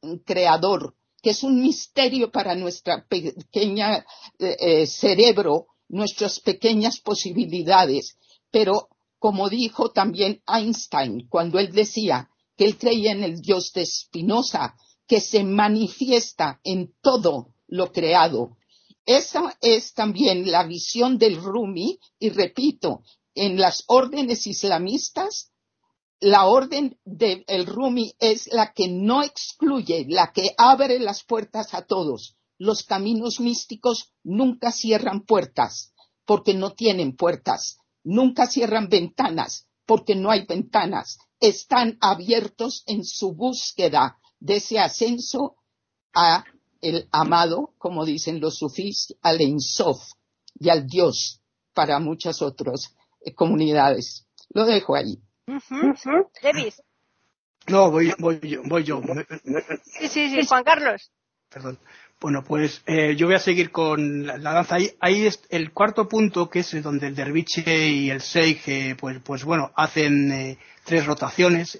S6: que es un misterio para nuestra pequeña cerebro, nuestras pequeñas posibilidades. Pero, como dijo también Einstein, cuando él decía que él creía en el Dios de Spinoza, que se manifiesta en todo lo creado. Esa es también la visión del Rumi, y repito, en las órdenes islamistas, la orden del Rumi es la que no excluye, la que abre las puertas a todos. Los caminos místicos nunca cierran puertas, porque no tienen puertas. Nunca cierran ventanas, porque no hay ventanas. Están abiertos en su búsqueda de ese ascenso a el amado, como dicen los sufís, al Ein Sof y al Dios para muchas otras comunidades. Lo dejo ahí.
S1: Davis.
S3: No, voy yo.
S1: Sí, Juan Carlos.
S3: Perdón. Bueno, pues yo voy a seguir con la danza. Ahí es el cuarto punto, que es donde el derviche y el sheikh pues bueno, hacen tres rotaciones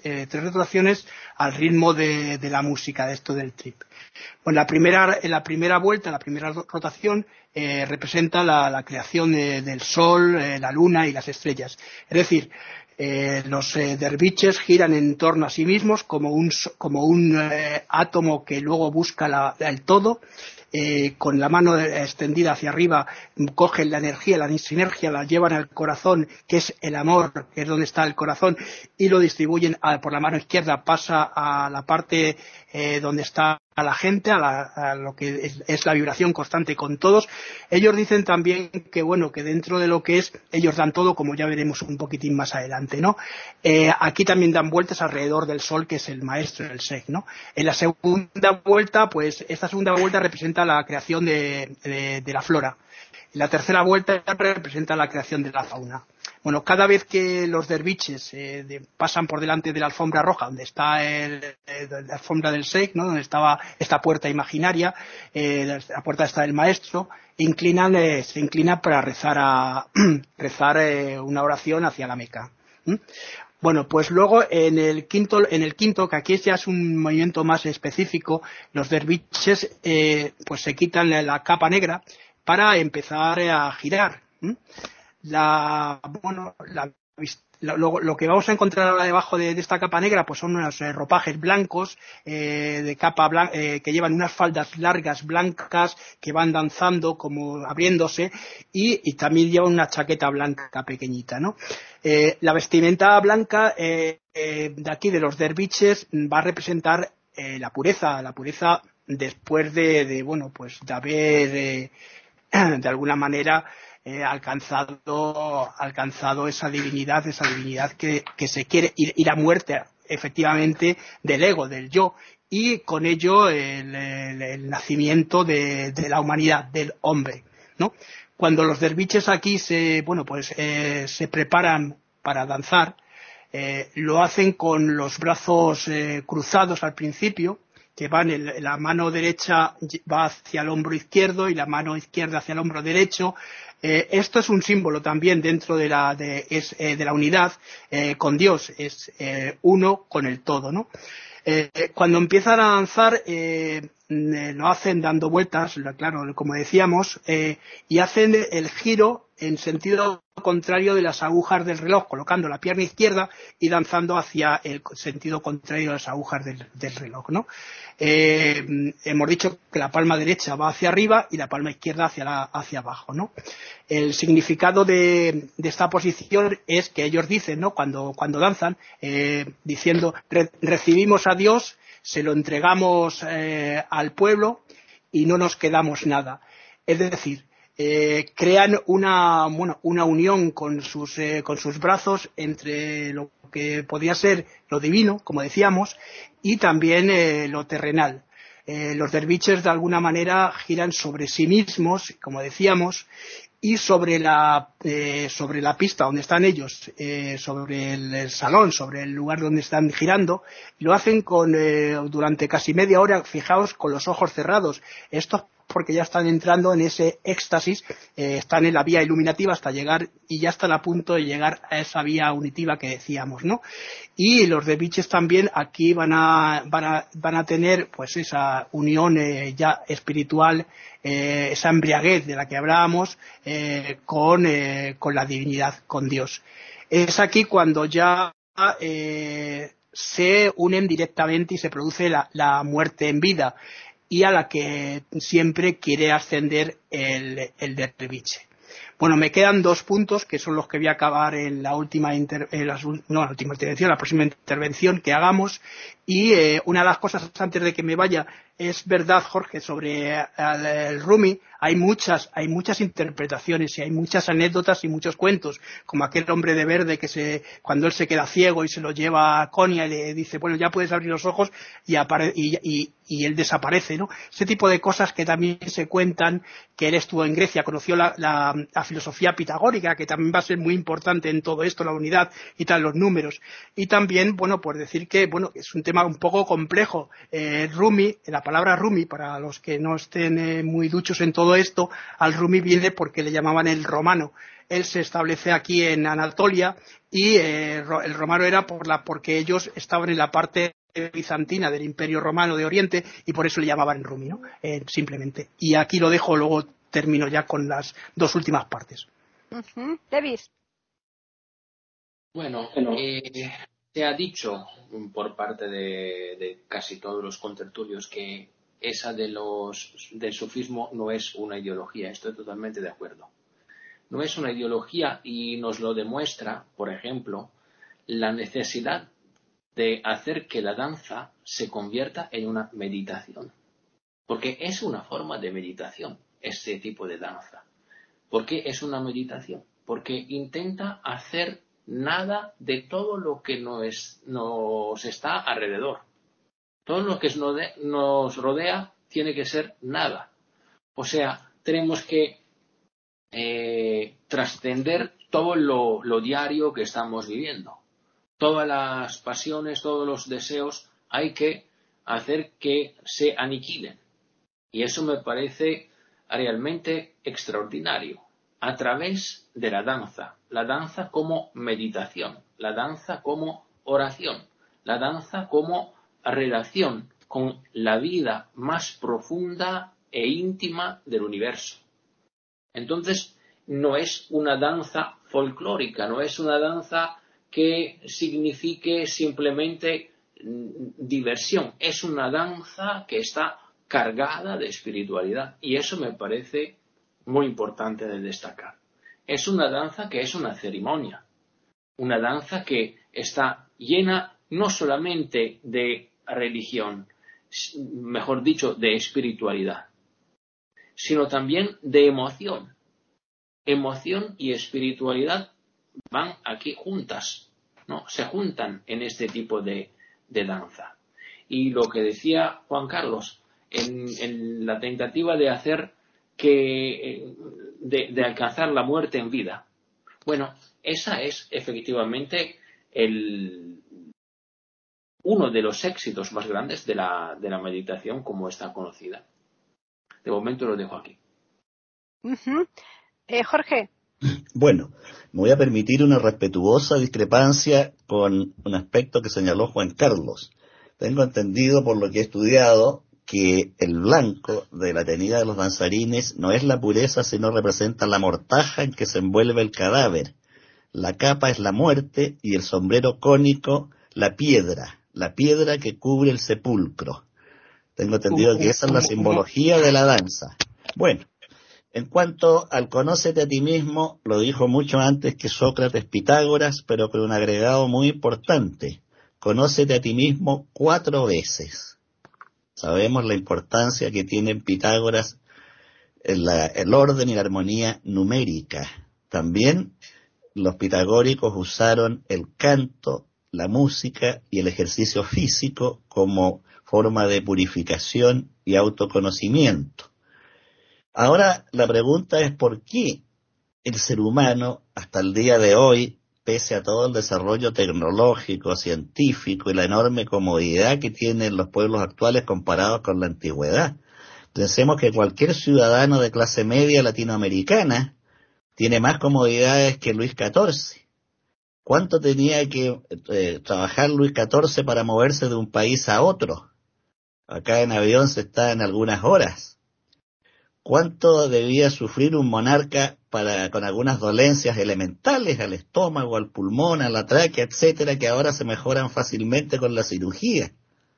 S3: al ritmo de la música, de esto del trip. Bueno, la primera vuelta, la primera rotación representa la creación del sol, la luna y las estrellas. Es decir, los derviches giran en torno a sí mismos como un átomo que luego busca el todo. Con la mano extendida hacia arriba cogen la energía, la sinergia, la llevan al corazón, que es el amor, que es donde está el corazón, y lo distribuyen por la mano izquierda, pasa a la parte donde está a la gente, a lo que es la vibración constante con todos. Ellos dicen también que que dentro de lo que es, ellos dan todo, como ya veremos un poquitín más adelante, ¿no? Aquí también dan vueltas alrededor del sol, que es el maestro, el sheikh, ¿no? En la segunda vuelta, pues esta segunda vuelta representa la creación de la flora. En la tercera vuelta representa la creación de la fauna. Bueno, cada vez que los derviches pasan por delante de la alfombra roja, donde está la alfombra del sheikh, ¿no? Donde estaba esta puerta imaginaria, la puerta está del maestro, se inclinan para rezar una oración hacia la Meca. Bueno, pues luego en el quinto, que aquí ya es un movimiento más específico, los derviches pues se quitan la capa negra para empezar a girar. Lo que vamos a encontrar ahora debajo de esta capa negra pues son unos ropajes blancos de capa que llevan unas faldas largas blancas que van danzando como abriéndose y también llevan una chaqueta blanca pequeñita, ¿no? La vestimenta blanca de aquí de los derviches va a representar la pureza después de haber de alguna manera alcanzado esa divinidad que se quiere, y la muerte efectivamente del ego, del yo, y con ello el nacimiento de la humanidad, del hombre, ¿no? Cuando los derviches aquí se preparan para danzar, lo hacen con los brazos cruzados al principio, que la mano derecha va hacia el hombro izquierdo y la mano izquierda hacia el hombro derecho. Esto es un símbolo también dentro de la unidad con Dios, es uno con el todo, ¿no? Cuando empiezan a danzar lo hacen dando vueltas, claro, como decíamos, y hacen el giro en sentido contrario de las agujas del reloj, colocando la pierna izquierda y danzando hacia el sentido contrario de las agujas del reloj, ¿no? Hemos dicho que la palma derecha va hacia arriba y la palma izquierda hacia abajo, ¿no? El significado de esta posición es que ellos dicen, ¿no? Cuando danzan, diciendo recibimos a Dios, se lo entregamos al pueblo y no nos quedamos nada. Es decir, crean una unión con sus brazos entre lo que podía ser lo divino, como decíamos, y también lo terrenal. Los derviches de alguna manera giran sobre sí mismos, como decíamos, y sobre la pista donde están ellos, sobre el salón, sobre el lugar donde están girando, y lo hacen durante casi media hora, fijaos, con los ojos cerrados. Esto porque ya están entrando en ese éxtasis, están en la vía iluminativa hasta llegar, y ya están a punto de llegar a esa vía unitiva que decíamos, ¿no? Y los derviches también aquí van a tener pues esa unión ya espiritual, esa embriaguez de la que hablábamos con la divinidad, con Dios. Es aquí cuando ya se unen directamente y se produce la muerte en vida, y a la que siempre quiere ascender el derviche. Bueno, me quedan 2 puntos que son los que voy a acabar en la próxima intervención que hagamos. Y una de las cosas, antes de que me vaya, es verdad, Jorge, sobre el Rumi, hay muchas interpretaciones y hay muchas anécdotas y muchos cuentos, como aquel hombre de verde cuando él se queda ciego y se lo lleva a Konya y le dice, bueno, ya puedes abrir los ojos, y él desaparece, ¿no? Ese tipo de cosas que también se cuentan, que él estuvo en Grecia, conoció la filosofía pitagórica, que también va a ser muy importante en todo esto, la unidad y tal, los números. Y también, bueno, por decir que, bueno, es un tema un poco complejo. Rumi, la palabra Rumi, para los que no estén muy duchos en todo esto, al Rumi viene porque le llamaban el romano. Él se establece aquí en Anatolia y el romano era porque ellos estaban en la parte bizantina del Imperio Romano de Oriente y por eso le llamaban Rumi, ¿no? Simplemente. Y aquí lo dejo, luego termino ya con las 2 últimas partes.
S1: David.
S4: Bueno, se ha dicho por parte de casi todos los contertulios que esa del sufismo no es una ideología. Estoy totalmente de acuerdo. No es una ideología y nos lo demuestra, por ejemplo, la necesidad de hacer que la danza se convierta en una meditación. Porque es una forma de meditación, este tipo de danza. ¿Por qué es una meditación? Porque intenta hacer nada de todo lo que nos está alrededor. Todo lo que nos rodea tiene que ser nada. O sea, tenemos que trascender todo lo diario que estamos viviendo. Todas las pasiones, todos los deseos, hay que hacer que se aniquilen. Y eso me parece realmente extraordinario. A través de la danza como meditación, la danza como oración, la danza como relación con la vida más profunda e íntima del universo. Entonces, no es una danza folclórica, no es una danza que signifique simplemente diversión, es una danza que está cargada de espiritualidad, y eso me parece muy importante de destacar. Es una danza que es una ceremonia, una danza que está llena no solamente de religión, mejor dicho, de espiritualidad, sino también de emoción. Emoción y espiritualidad van aquí juntas, ¿no? Se juntan en este tipo de danza. Y lo que decía Juan Carlos, en la tentativa de hacer de alcanzar la muerte en vida. Bueno, esa es efectivamente uno de los éxitos más grandes de la meditación como está conocida. De momento lo dejo aquí.
S1: Uh-huh. Jorge.
S5: Bueno, me voy a permitir una respetuosa discrepancia con un aspecto que señaló Juan Carlos. Tengo entendido por lo que he estudiado que el blanco de la tenida de los danzarines no es la pureza, sino representa la mortaja en que se envuelve el cadáver. La capa es la muerte y el sombrero cónico la piedra que cubre el sepulcro. Tengo entendido que esa es la simbología de la danza. Bueno, en cuanto al conócete a ti mismo, lo dijo mucho antes que Sócrates Pitágoras, pero con un agregado muy importante. Conócete a ti mismo 4 veces. Sabemos la importancia que tiene Pitágoras el orden y la armonía numérica. También los pitagóricos usaron el canto, la música y el ejercicio físico como forma de purificación y autoconocimiento. Ahora la pregunta es ¿por qué el ser humano hasta el día de hoy, pese a todo el desarrollo tecnológico, científico y la enorme comodidad que tienen los pueblos actuales comparados con la antigüedad? Pensemos que cualquier ciudadano de clase media latinoamericana tiene más comodidades que Luis XIV. ¿Cuánto tenía que trabajar Luis XIV para moverse de un país a otro? Acá en avión se está en algunas horas. ¿Cuánto debía sufrir un monarca con algunas dolencias elementales al estómago, al pulmón, a la tráquea, etcétera, que ahora se mejoran fácilmente con la cirugía?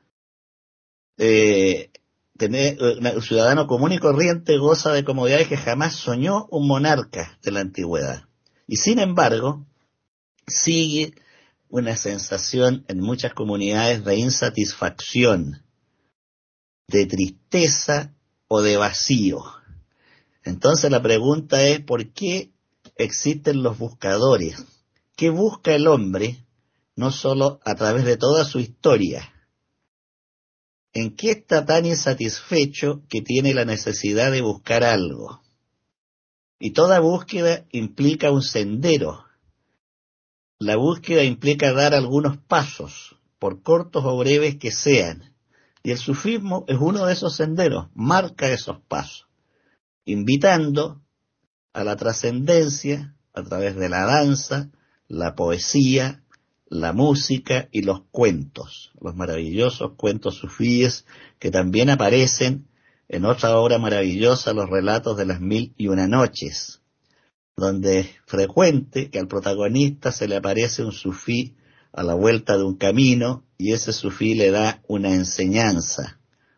S5: Un ciudadano común y corriente goza de comodidades que jamás soñó un monarca de la antigüedad. Y sin embargo, sigue una sensación en muchas comunidades de insatisfacción, de tristeza o de vacío. Entonces la pregunta es, ¿por qué existen los buscadores? ¿Qué busca el hombre, no solo a través de toda su historia? ¿En qué está tan insatisfecho que tiene la necesidad de buscar algo? Y toda búsqueda implica un sendero. La búsqueda implica dar algunos pasos, por cortos o breves que sean. Y el sufismo es uno de esos senderos, marca esos pasos, invitando a la trascendencia a través de la danza, la poesía, la música y los cuentos, los maravillosos cuentos sufíes que también aparecen en otra obra maravillosa, los relatos de las 1001 noches, donde es frecuente que al protagonista se le aparece un sufí a la vuelta de un camino y ese sufí le da una enseñanza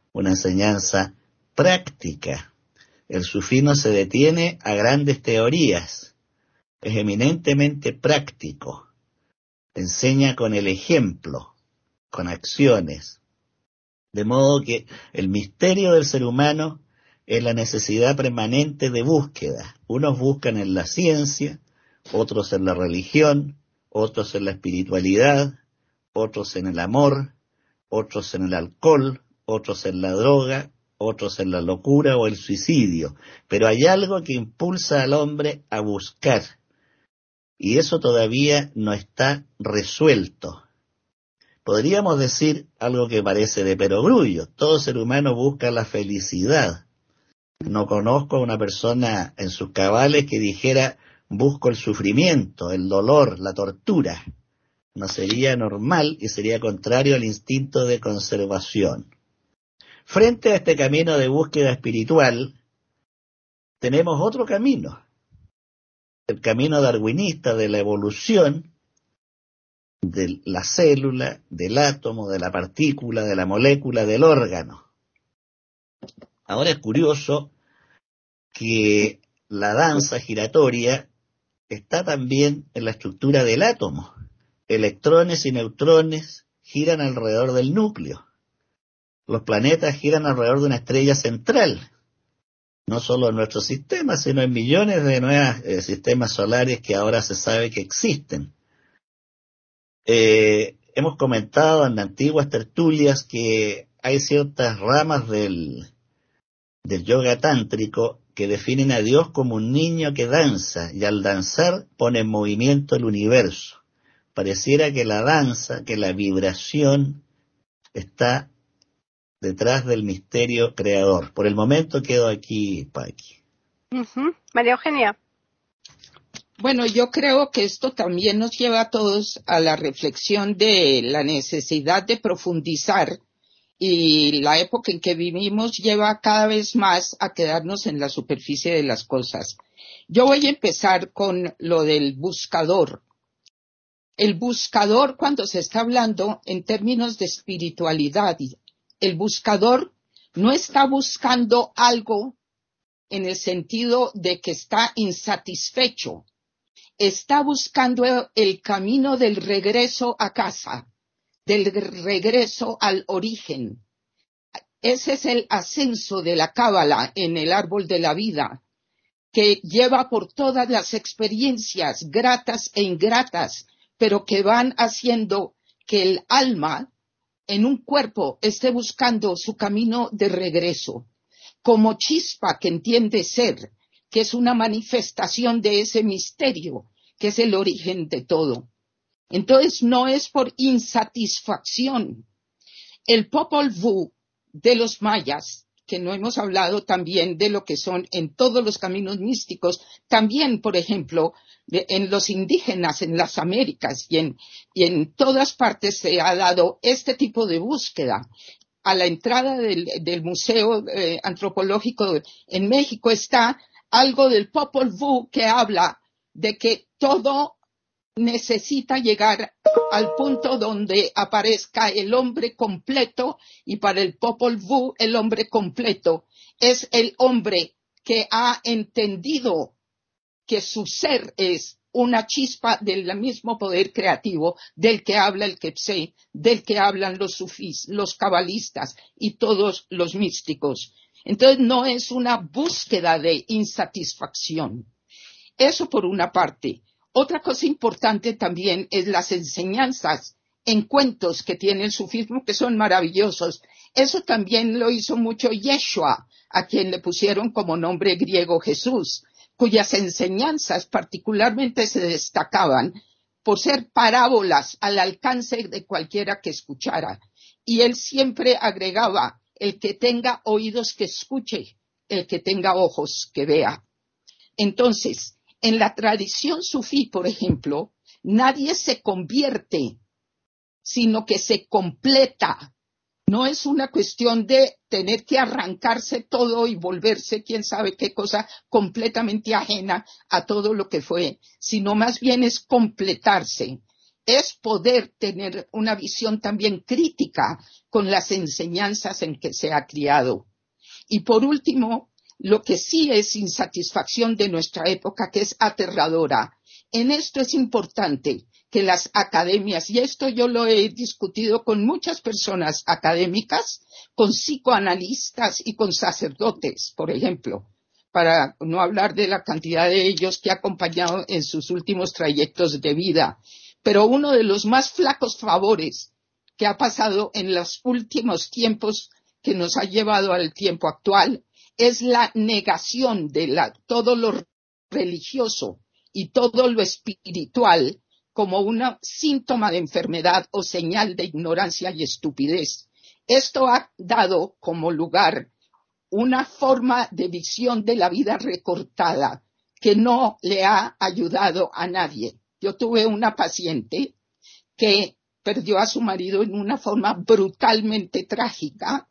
S5: práctica. El sufí no se detiene a grandes teorías, es eminentemente práctico, enseña con el ejemplo, con acciones, de modo que el misterio del ser humano es la necesidad permanente de búsqueda. Unos buscan en la ciencia, otros en la religión, otros en la espiritualidad, otros en el amor, otros en el alcohol, otros en la droga, otros en la locura o el suicidio. Pero hay algo que impulsa al hombre a buscar, y eso todavía no está resuelto. Podríamos decir algo que parece de perogrullo. Todo ser humano busca la felicidad. No conozco a una persona en sus cabales que dijera busco el sufrimiento, el dolor, la tortura. No sería normal y sería contrario al instinto de conservación. Frente a este camino de búsqueda espiritual, tenemos otro camino. El camino darwinista de la evolución de la célula, del átomo, de la partícula, de la molécula, del órgano. Ahora es curioso que la danza giratoria está también en la estructura del átomo. Electrones y neutrones giran alrededor del núcleo. Los planetas giran alrededor de una estrella central. No solo en nuestro sistema, sino en millones de nuevos sistemas solares que ahora se sabe que existen. Hemos comentado en antiguas tertulias que hay ciertas ramas del yoga tántrico que definen a Dios como un niño que danza y al danzar pone en movimiento el universo. Pareciera que la danza, que la vibración está detrás del misterio creador. Por el momento quedo aquí, Paqui.
S1: María Eugenia.
S6: Bueno, yo creo que esto también nos lleva a todos a la reflexión de la necesidad de profundizar, y la época en que vivimos lleva cada vez más a quedarnos en la superficie de las cosas. Yo voy a empezar con lo del buscador. El buscador, cuando se está hablando en términos de espiritualidad, el buscador no está buscando algo en el sentido de que está insatisfecho. Está buscando el camino del regreso a casa, del regreso al origen. Ese es el ascenso de la cábala en el árbol de la vida, que lleva por todas las experiencias gratas e ingratas, pero que van haciendo que el alma en un cuerpo esté buscando su camino de regreso, como chispa que entiende ser, que es una manifestación de ese misterio, que es el origen de todo. Entonces no es por insatisfacción. El Popol Vuh de los mayas, que no hemos hablado también de lo que son en todos los caminos místicos, también, por ejemplo, en los indígenas, en las Américas y en todas partes se ha dado este tipo de búsqueda. A la entrada del Museo Antropológico en México está algo del Popol Vuh que habla de que todo necesita llegar al punto donde aparezca el hombre completo, y para el Popol Vuh el hombre completo es el hombre que ha entendido que su ser es una chispa del mismo poder creativo del que habla el Qebse, del que hablan los sufís, los cabalistas y todos los místicos. Entonces no es una búsqueda de insatisfacción. Eso por una parte. Otra cosa importante también es las enseñanzas en cuentos que tiene el sufismo, que son maravillosos. Eso también lo hizo mucho Yeshua, a quien le pusieron como nombre griego Jesús, cuyas enseñanzas particularmente se destacaban por ser parábolas al alcance de cualquiera que escuchara. Y él siempre agregaba: el que tenga oídos que escuche, el que tenga ojos que vea. Entonces, en la tradición sufí, por ejemplo, nadie se convierte, sino que se completa. No es una cuestión de tener que arrancarse todo y volverse quién sabe qué cosa completamente ajena a todo lo que fue, sino más bien es completarse. Es poder tener una visión también crítica con las enseñanzas en que se ha criado. Y por último, lo que sí es insatisfacción de nuestra época, que es aterradora. En esto es importante que las academias, y esto yo lo he discutido con muchas personas académicas, con psicoanalistas y con sacerdotes, por ejemplo, para no hablar de la cantidad de ellos que ha acompañado en sus últimos trayectos de vida. Pero uno de los más flacos favores que ha pasado en los últimos tiempos, que nos ha llevado al tiempo actual, es la negación de todo lo religioso y todo lo espiritual como un síntoma de enfermedad o señal de ignorancia y estupidez. Esto ha dado como lugar una forma de visión de la vida recortada que no le ha ayudado a nadie. Yo tuve una paciente que perdió a su marido en una forma brutalmente trágica.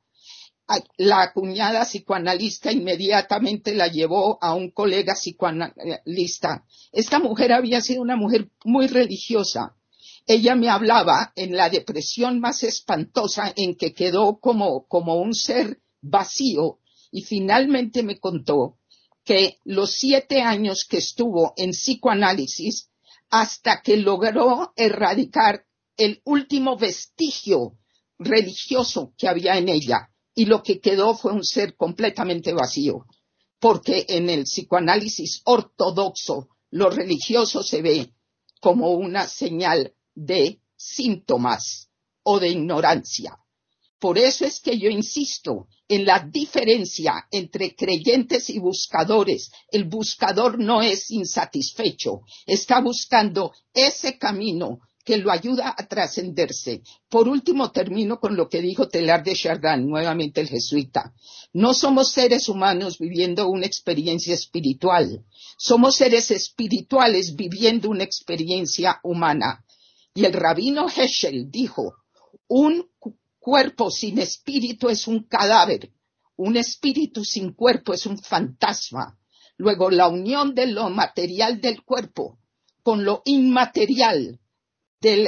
S6: La cuñada psicoanalista inmediatamente la llevó a un colega psicoanalista. Esta mujer había sido una mujer muy religiosa. Ella me hablaba en la depresión más espantosa en que quedó como un ser vacío, y finalmente me contó que los 7 años que estuvo en psicoanálisis, hasta que logró erradicar el último vestigio religioso que había en ella, y lo que quedó fue un ser completamente vacío, porque en el psicoanálisis ortodoxo lo religioso se ve como una señal de síntomas o de ignorancia. Por eso es que yo insisto en la diferencia entre creyentes y buscadores. El buscador no es insatisfecho, está buscando ese camino que lo ayuda a trascenderse. Por último, termino con lo que dijo Teilhard de Chardin, nuevamente el jesuita. No somos seres humanos viviendo una experiencia espiritual, somos seres espirituales viviendo una experiencia humana. Y el rabino Heschel dijo, un cuerpo sin espíritu es un cadáver, un espíritu sin cuerpo es un fantasma. Luego, la unión de lo material del cuerpo con lo inmaterial del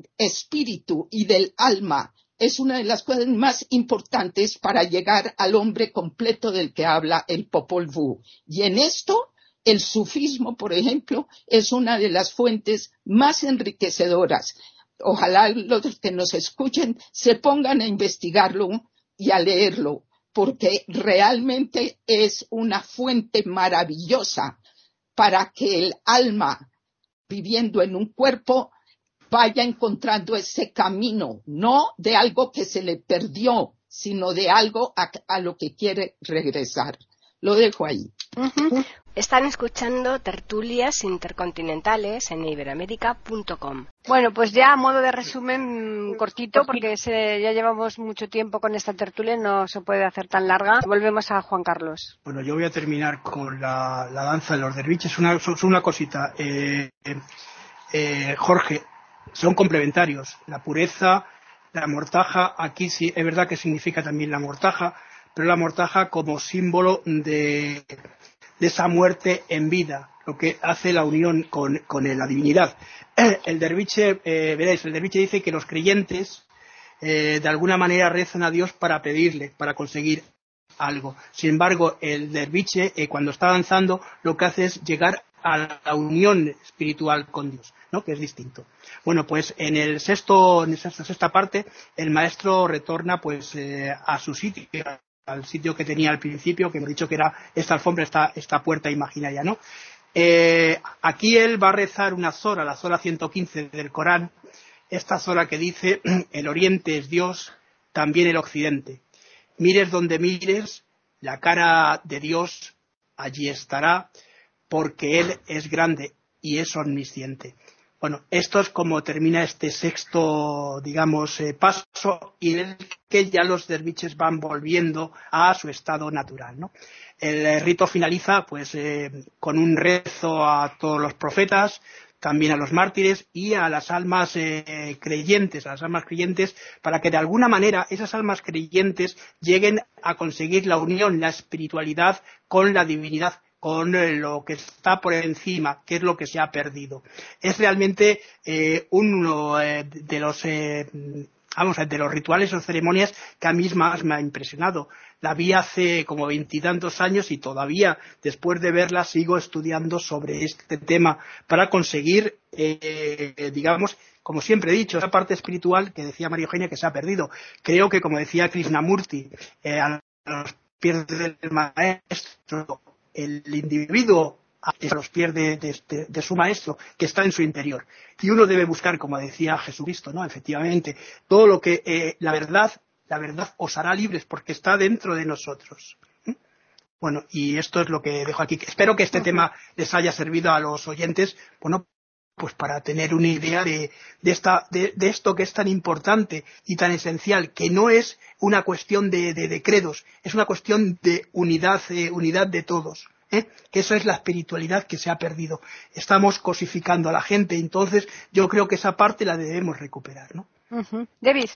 S6: espíritu y del alma es una de las cosas más importantes para llegar al hombre completo del que habla el Popol Vuh. Y en esto, el sufismo, por ejemplo, es una de las fuentes más enriquecedoras. Ojalá los que nos escuchen se pongan a investigarlo y a leerlo, porque realmente es una fuente maravillosa para que el alma, viviendo en un cuerpo, vaya encontrando ese camino, no de algo que se le perdió, sino de algo a lo que quiere regresar. Lo dejo ahí.
S1: Están escuchando Tertulias Intercontinentales en iberoamerica.com. Bueno, pues ya a modo de resumen cortito, porque ya llevamos mucho tiempo con esta tertulia, no se puede hacer tan larga. Volvemos a Juan Carlos.
S3: Bueno, yo voy a terminar con la danza de los derviches. Una cosita, Jorge, son complementarios. La pureza, la mortaja, aquí sí es verdad que significa también la mortaja, pero la mortaja como símbolo de esa muerte en vida, lo que hace la unión con la divinidad. El derviche, veréis, el derviche dice que los creyentes de alguna manera rezan a Dios para pedirle, para conseguir algo. Sin embargo, el derviche, cuando está danzando, lo que hace es llegar a la unión espiritual con Dios, ¿no? Que es distinto. Bueno, pues en esa sexta parte, el maestro retorna pues a su sitio, al sitio que tenía al principio, que hemos dicho que era esta alfombra, esta puerta imaginaria, ¿no? Aquí él va a rezar una zora, la zora 115 del Corán, esta zora que dice, el oriente es Dios, también el occidente. Mires donde mires, la cara de Dios allí estará, porque Él es grande y es omnisciente. Bueno, esto es como termina este sexto, digamos, paso, y en el que ya los derviches van volviendo a su estado natural, ¿no? El rito finaliza pues con un rezo a todos los profetas, también a los mártires y a las almas creyentes, para que de alguna manera esas almas creyentes lleguen a conseguir la unión, la espiritualidad con la divinidad, con lo que está por encima, que es lo que se ha perdido. Es realmente uno de los rituales o ceremonias que a mí más me ha impresionado. La vi hace como 20 y tantos años y todavía, después de verla, sigo estudiando sobre este tema para conseguir, digamos, como siempre he dicho, esa parte espiritual que decía María Eugenia que se ha perdido. Creo que, como decía Krishnamurti, a los pies del maestro, el individuo a los pies de su maestro, que está en su interior. Y uno debe buscar, como decía Jesucristo, ¿no? Efectivamente, todo lo que la verdad os hará libres, porque está dentro de nosotros. Bueno, y esto es lo que dejo aquí. Espero que este tema les haya servido a los oyentes, bueno, pues para tener una idea de esto que es tan importante y tan esencial, que no es una cuestión de credos, es una cuestión de unidad de todos, que eso es la espiritualidad que se ha perdido. Estamos cosificando a la gente, entonces yo creo que esa parte la debemos recuperar, ¿no?
S1: David.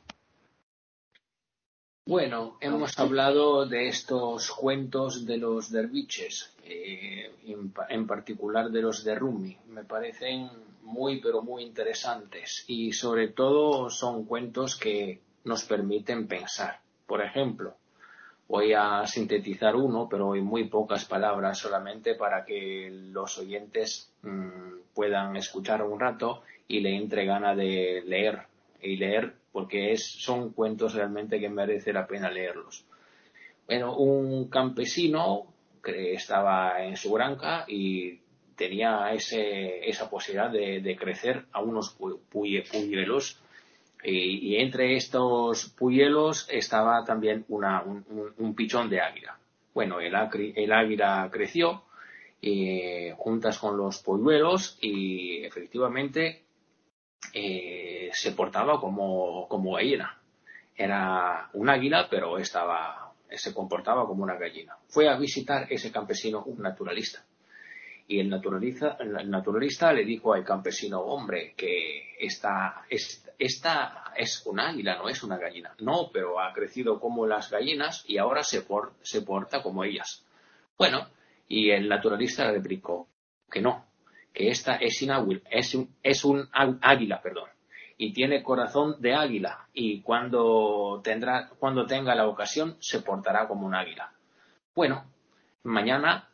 S4: Bueno, hemos hablado de estos cuentos de los derviches, en particular de los de Rumi. Me parecen muy, pero muy interesantes y sobre todo son cuentos que nos permiten pensar. Por ejemplo, voy a sintetizar uno, pero en muy pocas palabras solamente para que los oyentes puedan escuchar un rato y le entre gana de leer y leer, porque son cuentos realmente que merece la pena leerlos. Bueno, un campesino que estaba en su granja y tenía esa posibilidad de crecer a unos puyuelos, y entre estos puyuelos estaba también un pichón de águila. Bueno, el águila creció juntas con los polluelos y efectivamente se portaba como gallina. Era un águila, pero se comportaba como una gallina. Fue a visitar ese campesino un naturalista. Y el naturalista le dijo al campesino: hombre, que esta es un águila, no es una gallina. No, pero ha crecido como las gallinas y ahora se porta como ellas. Bueno, y el naturalista le replicó que no, que esta es un águila, y tiene corazón de águila, y cuando tenga la ocasión se portará como un águila. Bueno, mañana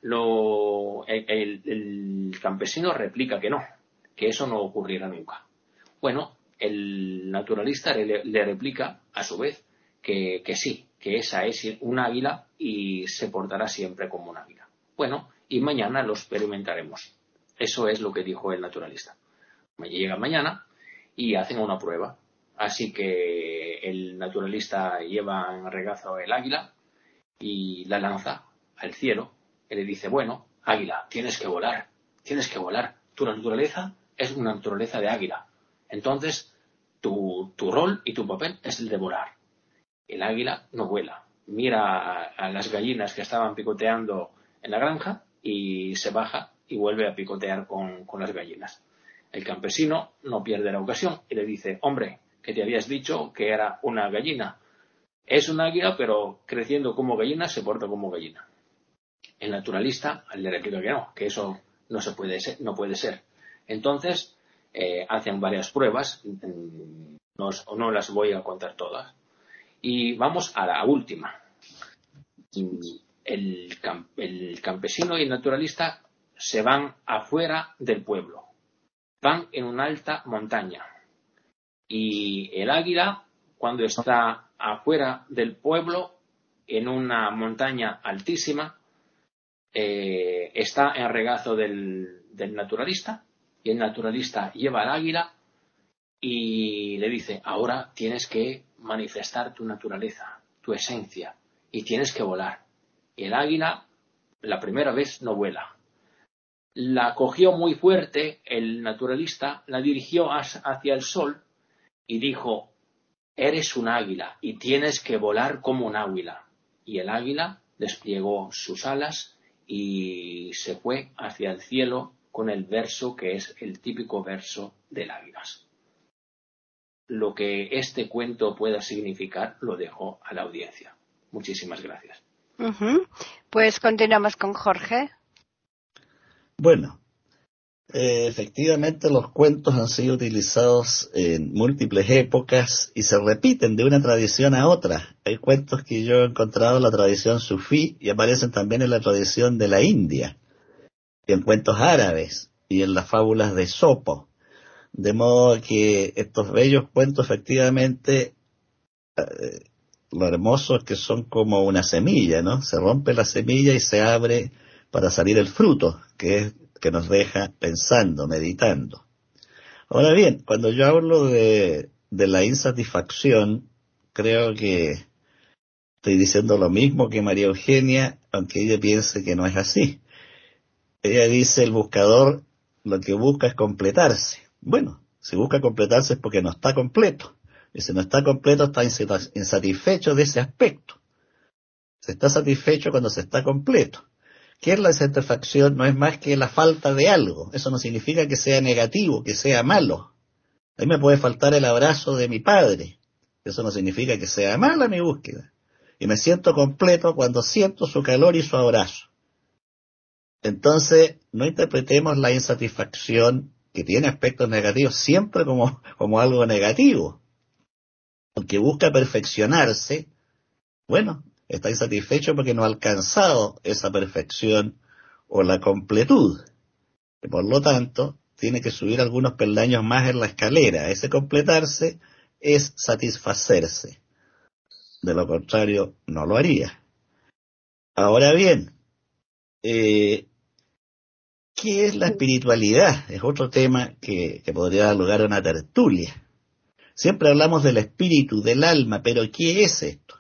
S4: el campesino replica que no, que eso no ocurrirá nunca. Bueno, el naturalista le replica a su vez que sí, que esa es un águila y se portará siempre como un águila. Bueno, y mañana lo experimentaremos. Eso es lo que dijo el naturalista. Llega mañana y hacen una prueba. Así que el naturalista lleva en regazo el águila y la lanza al cielo y le dice: bueno, águila, tienes que volar. Tu naturaleza es una naturaleza de águila. Entonces, tu rol y tu papel es el de volar. El águila no vuela. Mira a las gallinas que estaban picoteando en la granja y se baja y vuelve a picotear con las gallinas. El campesino no pierde la ocasión y le dice: hombre, que te habías dicho que era una gallina. Es un águila, pero creciendo como gallina se porta como gallina. El naturalista le replica que no, que eso no puede ser. Entonces hacen varias pruebas, no las voy a contar todas. Y vamos a la última. El campesino y el naturalista se van afuera del pueblo. Van en una alta montaña. Y el águila, cuando está afuera del pueblo, en una montaña altísima, está en regazo del naturalista, y el naturalista lleva al águila y le dice: ahora tienes que manifestar tu naturaleza, tu esencia, y tienes que volar. Y el águila, la primera vez, no vuela. La cogió muy fuerte el naturalista, la dirigió hacia el sol y dijo: eres un águila y tienes que volar como un águila. Y el águila desplegó sus alas y se fue hacia el cielo con el verso que es el típico verso del águilas. Lo que este cuento pueda significar lo dejo a la audiencia. Muchísimas gracias.
S1: Pues continuamos con Jorge.
S5: Bueno, efectivamente los cuentos han sido utilizados en múltiples épocas y se repiten de una tradición a otra. Hay cuentos que yo he encontrado en la tradición sufí y aparecen también en la tradición de la India, y en cuentos árabes y en las fábulas de Esopo. De modo que estos bellos cuentos efectivamente, lo hermoso es que son como una semilla, ¿no? Se rompe la semilla y se abre para salir el fruto, que nos deja pensando, meditando. Ahora bien, cuando yo hablo de la insatisfacción, creo que estoy diciendo lo mismo que María Eugenia, aunque ella piense que no es así. Ella dice: el buscador lo que busca es completarse. Bueno, si busca completarse es porque no está completo. Y si no está completo, está insatisfecho de ese aspecto. Se está satisfecho cuando se está completo. ¿Qué es la insatisfacción? No es más que la falta de algo. Eso no significa que sea negativo, que sea malo. A mí me puede faltar el abrazo de mi padre. Eso no significa que sea mala mi búsqueda. Y me siento completo cuando siento su calor y su abrazo. Entonces, no interpretemos la insatisfacción, que tiene aspectos negativos, siempre como algo negativo. El que busca perfeccionarse, bueno, está insatisfecho porque no ha alcanzado esa perfección o la completud. Y por lo tanto, tiene que subir algunos peldaños más en la escalera. Ese completarse es satisfacerse. De lo contrario, no lo haría. Ahora bien, ¿qué es la espiritualidad? Es otro tema que podría dar lugar a una tertulia. Siempre hablamos del espíritu, del alma, pero ¿qué es esto?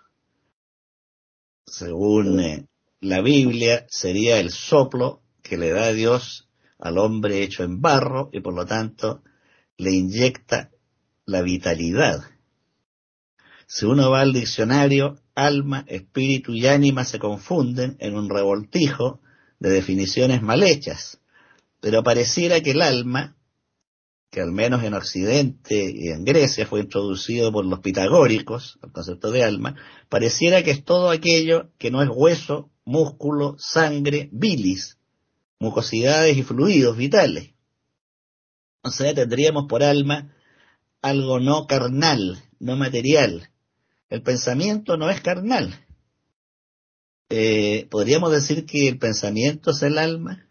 S5: Según la Biblia, sería el soplo que le da Dios al hombre hecho en barro y por lo tanto le inyecta la vitalidad. Si uno va al diccionario, alma, espíritu y ánima se confunden en un revoltijo de definiciones mal hechas, pero pareciera que el alma, que al menos en Occidente y en Grecia fue introducido por los pitagóricos, el concepto de alma, pareciera que es todo aquello que no es hueso, músculo, sangre, bilis, mucosidades y fluidos vitales. O sea, tendríamos por alma algo no carnal, no material. El pensamiento no es carnal. ¿Podríamos decir que el pensamiento es el alma?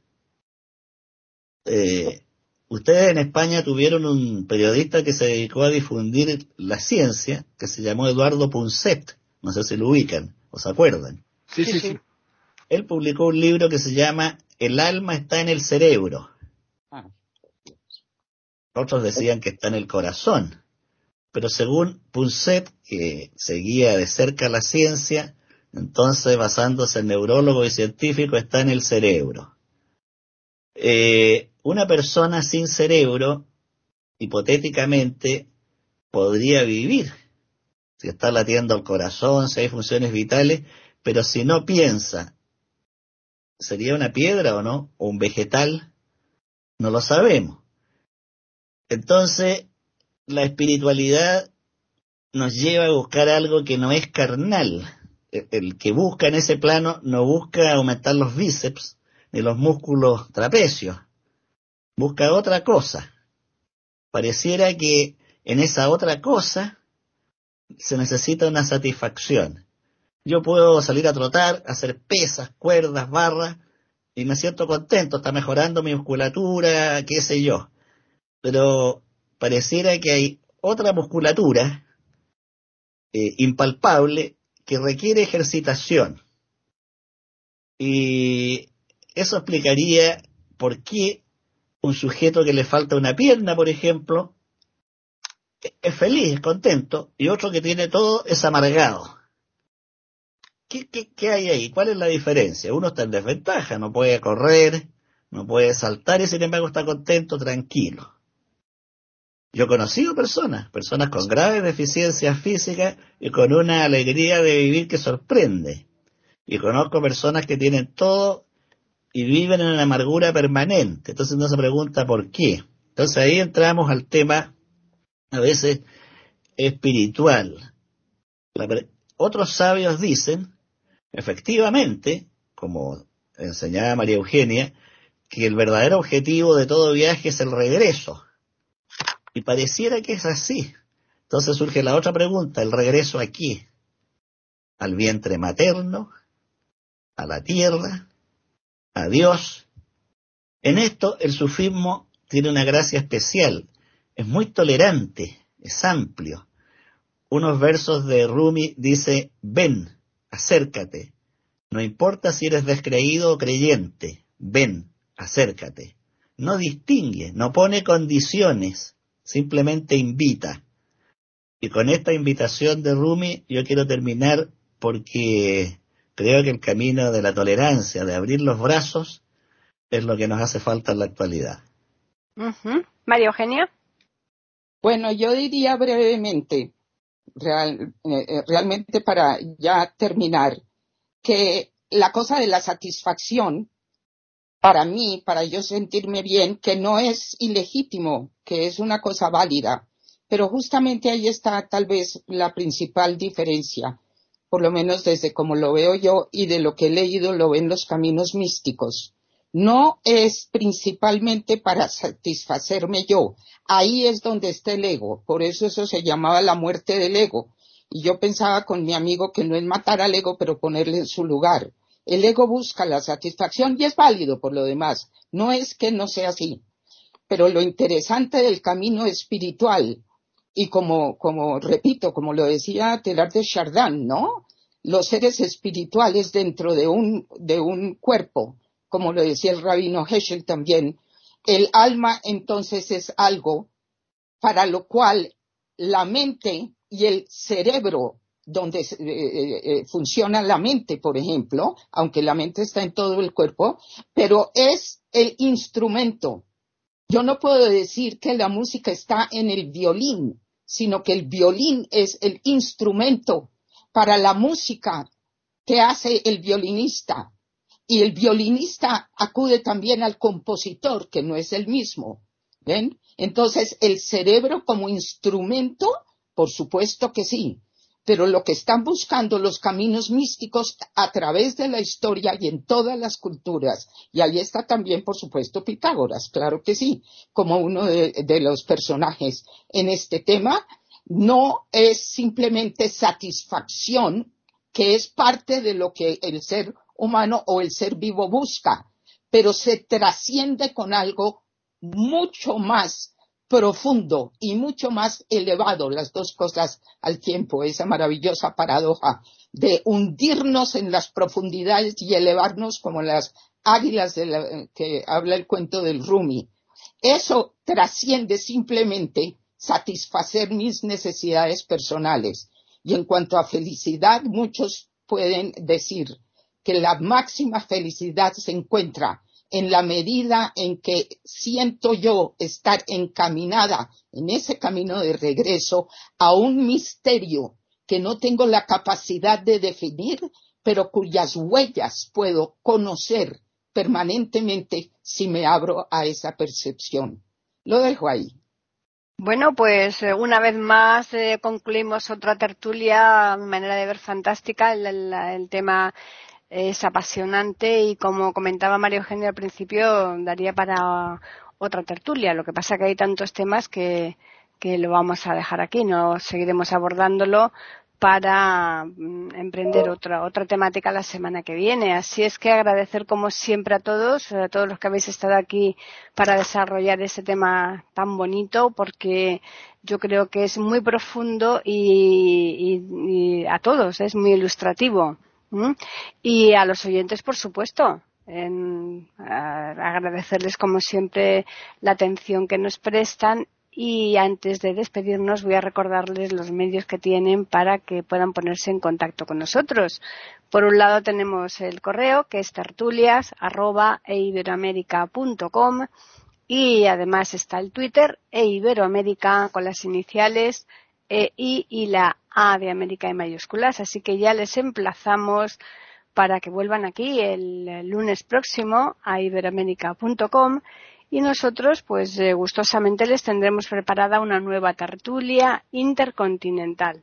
S5: Ustedes en España tuvieron un periodista que se dedicó a difundir la ciencia, que se llamó Eduardo Punset, no sé si lo ubican o se acuerdan.
S3: Sí.
S5: Él publicó un libro que se llama El alma está en el cerebro. Otros decían que está en el corazón, pero según Punset, que seguía de cerca la ciencia, entonces basándose en neurólogo y científico, está en el cerebro. Una persona sin cerebro, hipotéticamente, podría vivir, si está latiendo el corazón, si hay funciones vitales, pero si no piensa, ¿sería una piedra o no? ¿O un vegetal? No lo sabemos. Entonces, la espiritualidad nos lleva a buscar algo que no es carnal. El que busca en ese plano no busca aumentar los bíceps ni los músculos trapecios, busca otra cosa. Pareciera que en esa otra cosa se necesita una satisfacción. Yo puedo salir a trotar, hacer pesas, cuerdas, barras, y me siento contento, está mejorando mi musculatura, qué sé yo. Pero pareciera que hay otra musculatura impalpable que requiere ejercitación. Y eso explicaría por qué un sujeto que le falta una pierna, por ejemplo, es feliz, es contento, y otro que tiene todo es amargado. ¿Qué hay ahí? ¿Cuál es la diferencia? Uno está en desventaja, no puede correr, no puede saltar y sin embargo está contento, tranquilo. Yo he conocido personas con graves deficiencias físicas y con una alegría de vivir que sorprende. Y conozco personas que tienen todo y viven en una amargura permanente. Entonces uno se pregunta por qué. Entonces ahí entramos al tema, a veces, espiritual. Otros sabios dicen, efectivamente, como enseñaba María Eugenia, que el verdadero objetivo de todo viaje es el regreso. Y pareciera que es así. Entonces surge la otra pregunta, ¿el regreso a qué? ¿Al vientre materno? ¿A la tierra? ¿A Dios? En esto el sufismo tiene una gracia especial. Es muy tolerante, es amplio. Unos versos de Rumi dice, ven, acércate. No importa si eres descreído o creyente, ven, acércate. No distingue, no pone condiciones, simplemente invita. Y con esta invitación de Rumi yo quiero terminar porque creo que el camino de la tolerancia, de abrir los brazos, es lo que nos hace falta en la actualidad.
S1: María Eugenia.
S6: Bueno, yo diría brevemente, realmente para ya terminar, que la cosa de la satisfacción, para mí, para yo sentirme bien, que no es ilegítimo, que es una cosa válida, pero justamente ahí está tal vez la principal diferencia, por lo menos desde como lo veo yo y de lo que he leído lo ven los caminos místicos. No es principalmente para satisfacerme yo, ahí es donde está el ego, por eso se llamaba la muerte del ego. Y yo pensaba con mi amigo que no es matar al ego, pero ponerle en su lugar. El ego busca la satisfacción y es válido por lo demás. No es que no sea así. Pero lo interesante del camino espiritual, y como repito, como lo decía Teilhard de Chardin, ¿no? Los seres espirituales dentro de un cuerpo, como lo decía el rabino Heschel también, el alma entonces es algo para lo cual la mente y el cerebro, donde funciona la mente, por ejemplo, aunque la mente está en todo el cuerpo, pero es el instrumento. Yo no puedo decir que la música está en el violín, sino que el violín es el instrumento para la música que hace el violinista. Y el violinista acude también al compositor, que no es el mismo. ¿Ven? Entonces, el cerebro como instrumento, por supuesto que sí, pero lo que están buscando los caminos místicos a través de la historia y en todas las culturas, y ahí está también, por supuesto, Pitágoras, claro que sí, como uno de los personajes en este tema, no es simplemente satisfacción, que es parte de lo que el ser humano o el ser vivo busca, pero se trasciende con algo mucho más profundo y mucho más elevado, las dos cosas al tiempo, esa maravillosa paradoja de hundirnos en las profundidades y elevarnos como las águilas que habla el cuento del Rumi. Eso trasciende simplemente satisfacer mis necesidades personales. Y en cuanto a felicidad, muchos pueden decir que la máxima felicidad se encuentra en la medida en que siento yo estar encaminada en ese camino de regreso a un misterio que no tengo la capacidad de definir, pero cuyas huellas puedo conocer permanentemente si me abro a esa percepción. Lo dejo ahí.
S1: Bueno, pues una vez más concluimos otra tertulia, a mi manera de ver fantástica, el tema es apasionante y como comentaba María Eugenia al principio, daría para otra tertulia. Lo que pasa que hay tantos temas que lo vamos a dejar aquí, no seguiremos abordándolo para emprender otra temática la semana que viene. Así es que agradecer como siempre a todos los que habéis estado aquí para desarrollar ese tema tan bonito, porque yo creo que es muy profundo y a todos es muy ilustrativo. Y a los oyentes, por supuesto, agradecerles como siempre la atención que nos prestan. Y antes de despedirnos voy a recordarles los medios que tienen para que puedan ponerse en contacto con nosotros. Por un lado tenemos el correo, que es tertulias@eiberoamerica.com, y además está el Twitter, eiberoamerica, con las iniciales EI y la A de América en mayúsculas. Así que ya les emplazamos para que vuelvan aquí el lunes próximo a iberoamerica.com. Y nosotros, pues gustosamente les tendremos preparada una nueva tertulia intercontinental.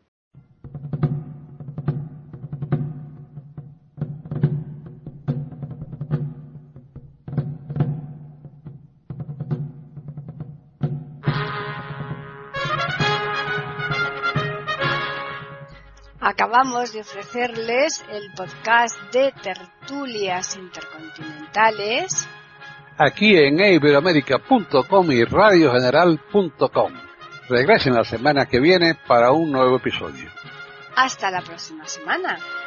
S1: Acabamos de ofrecerles el podcast de tertulias intercontinentales
S2: aquí en iberoamerica.com y radiogeneral.com. Regresen la semana que viene para un nuevo episodio.
S1: Hasta la próxima semana.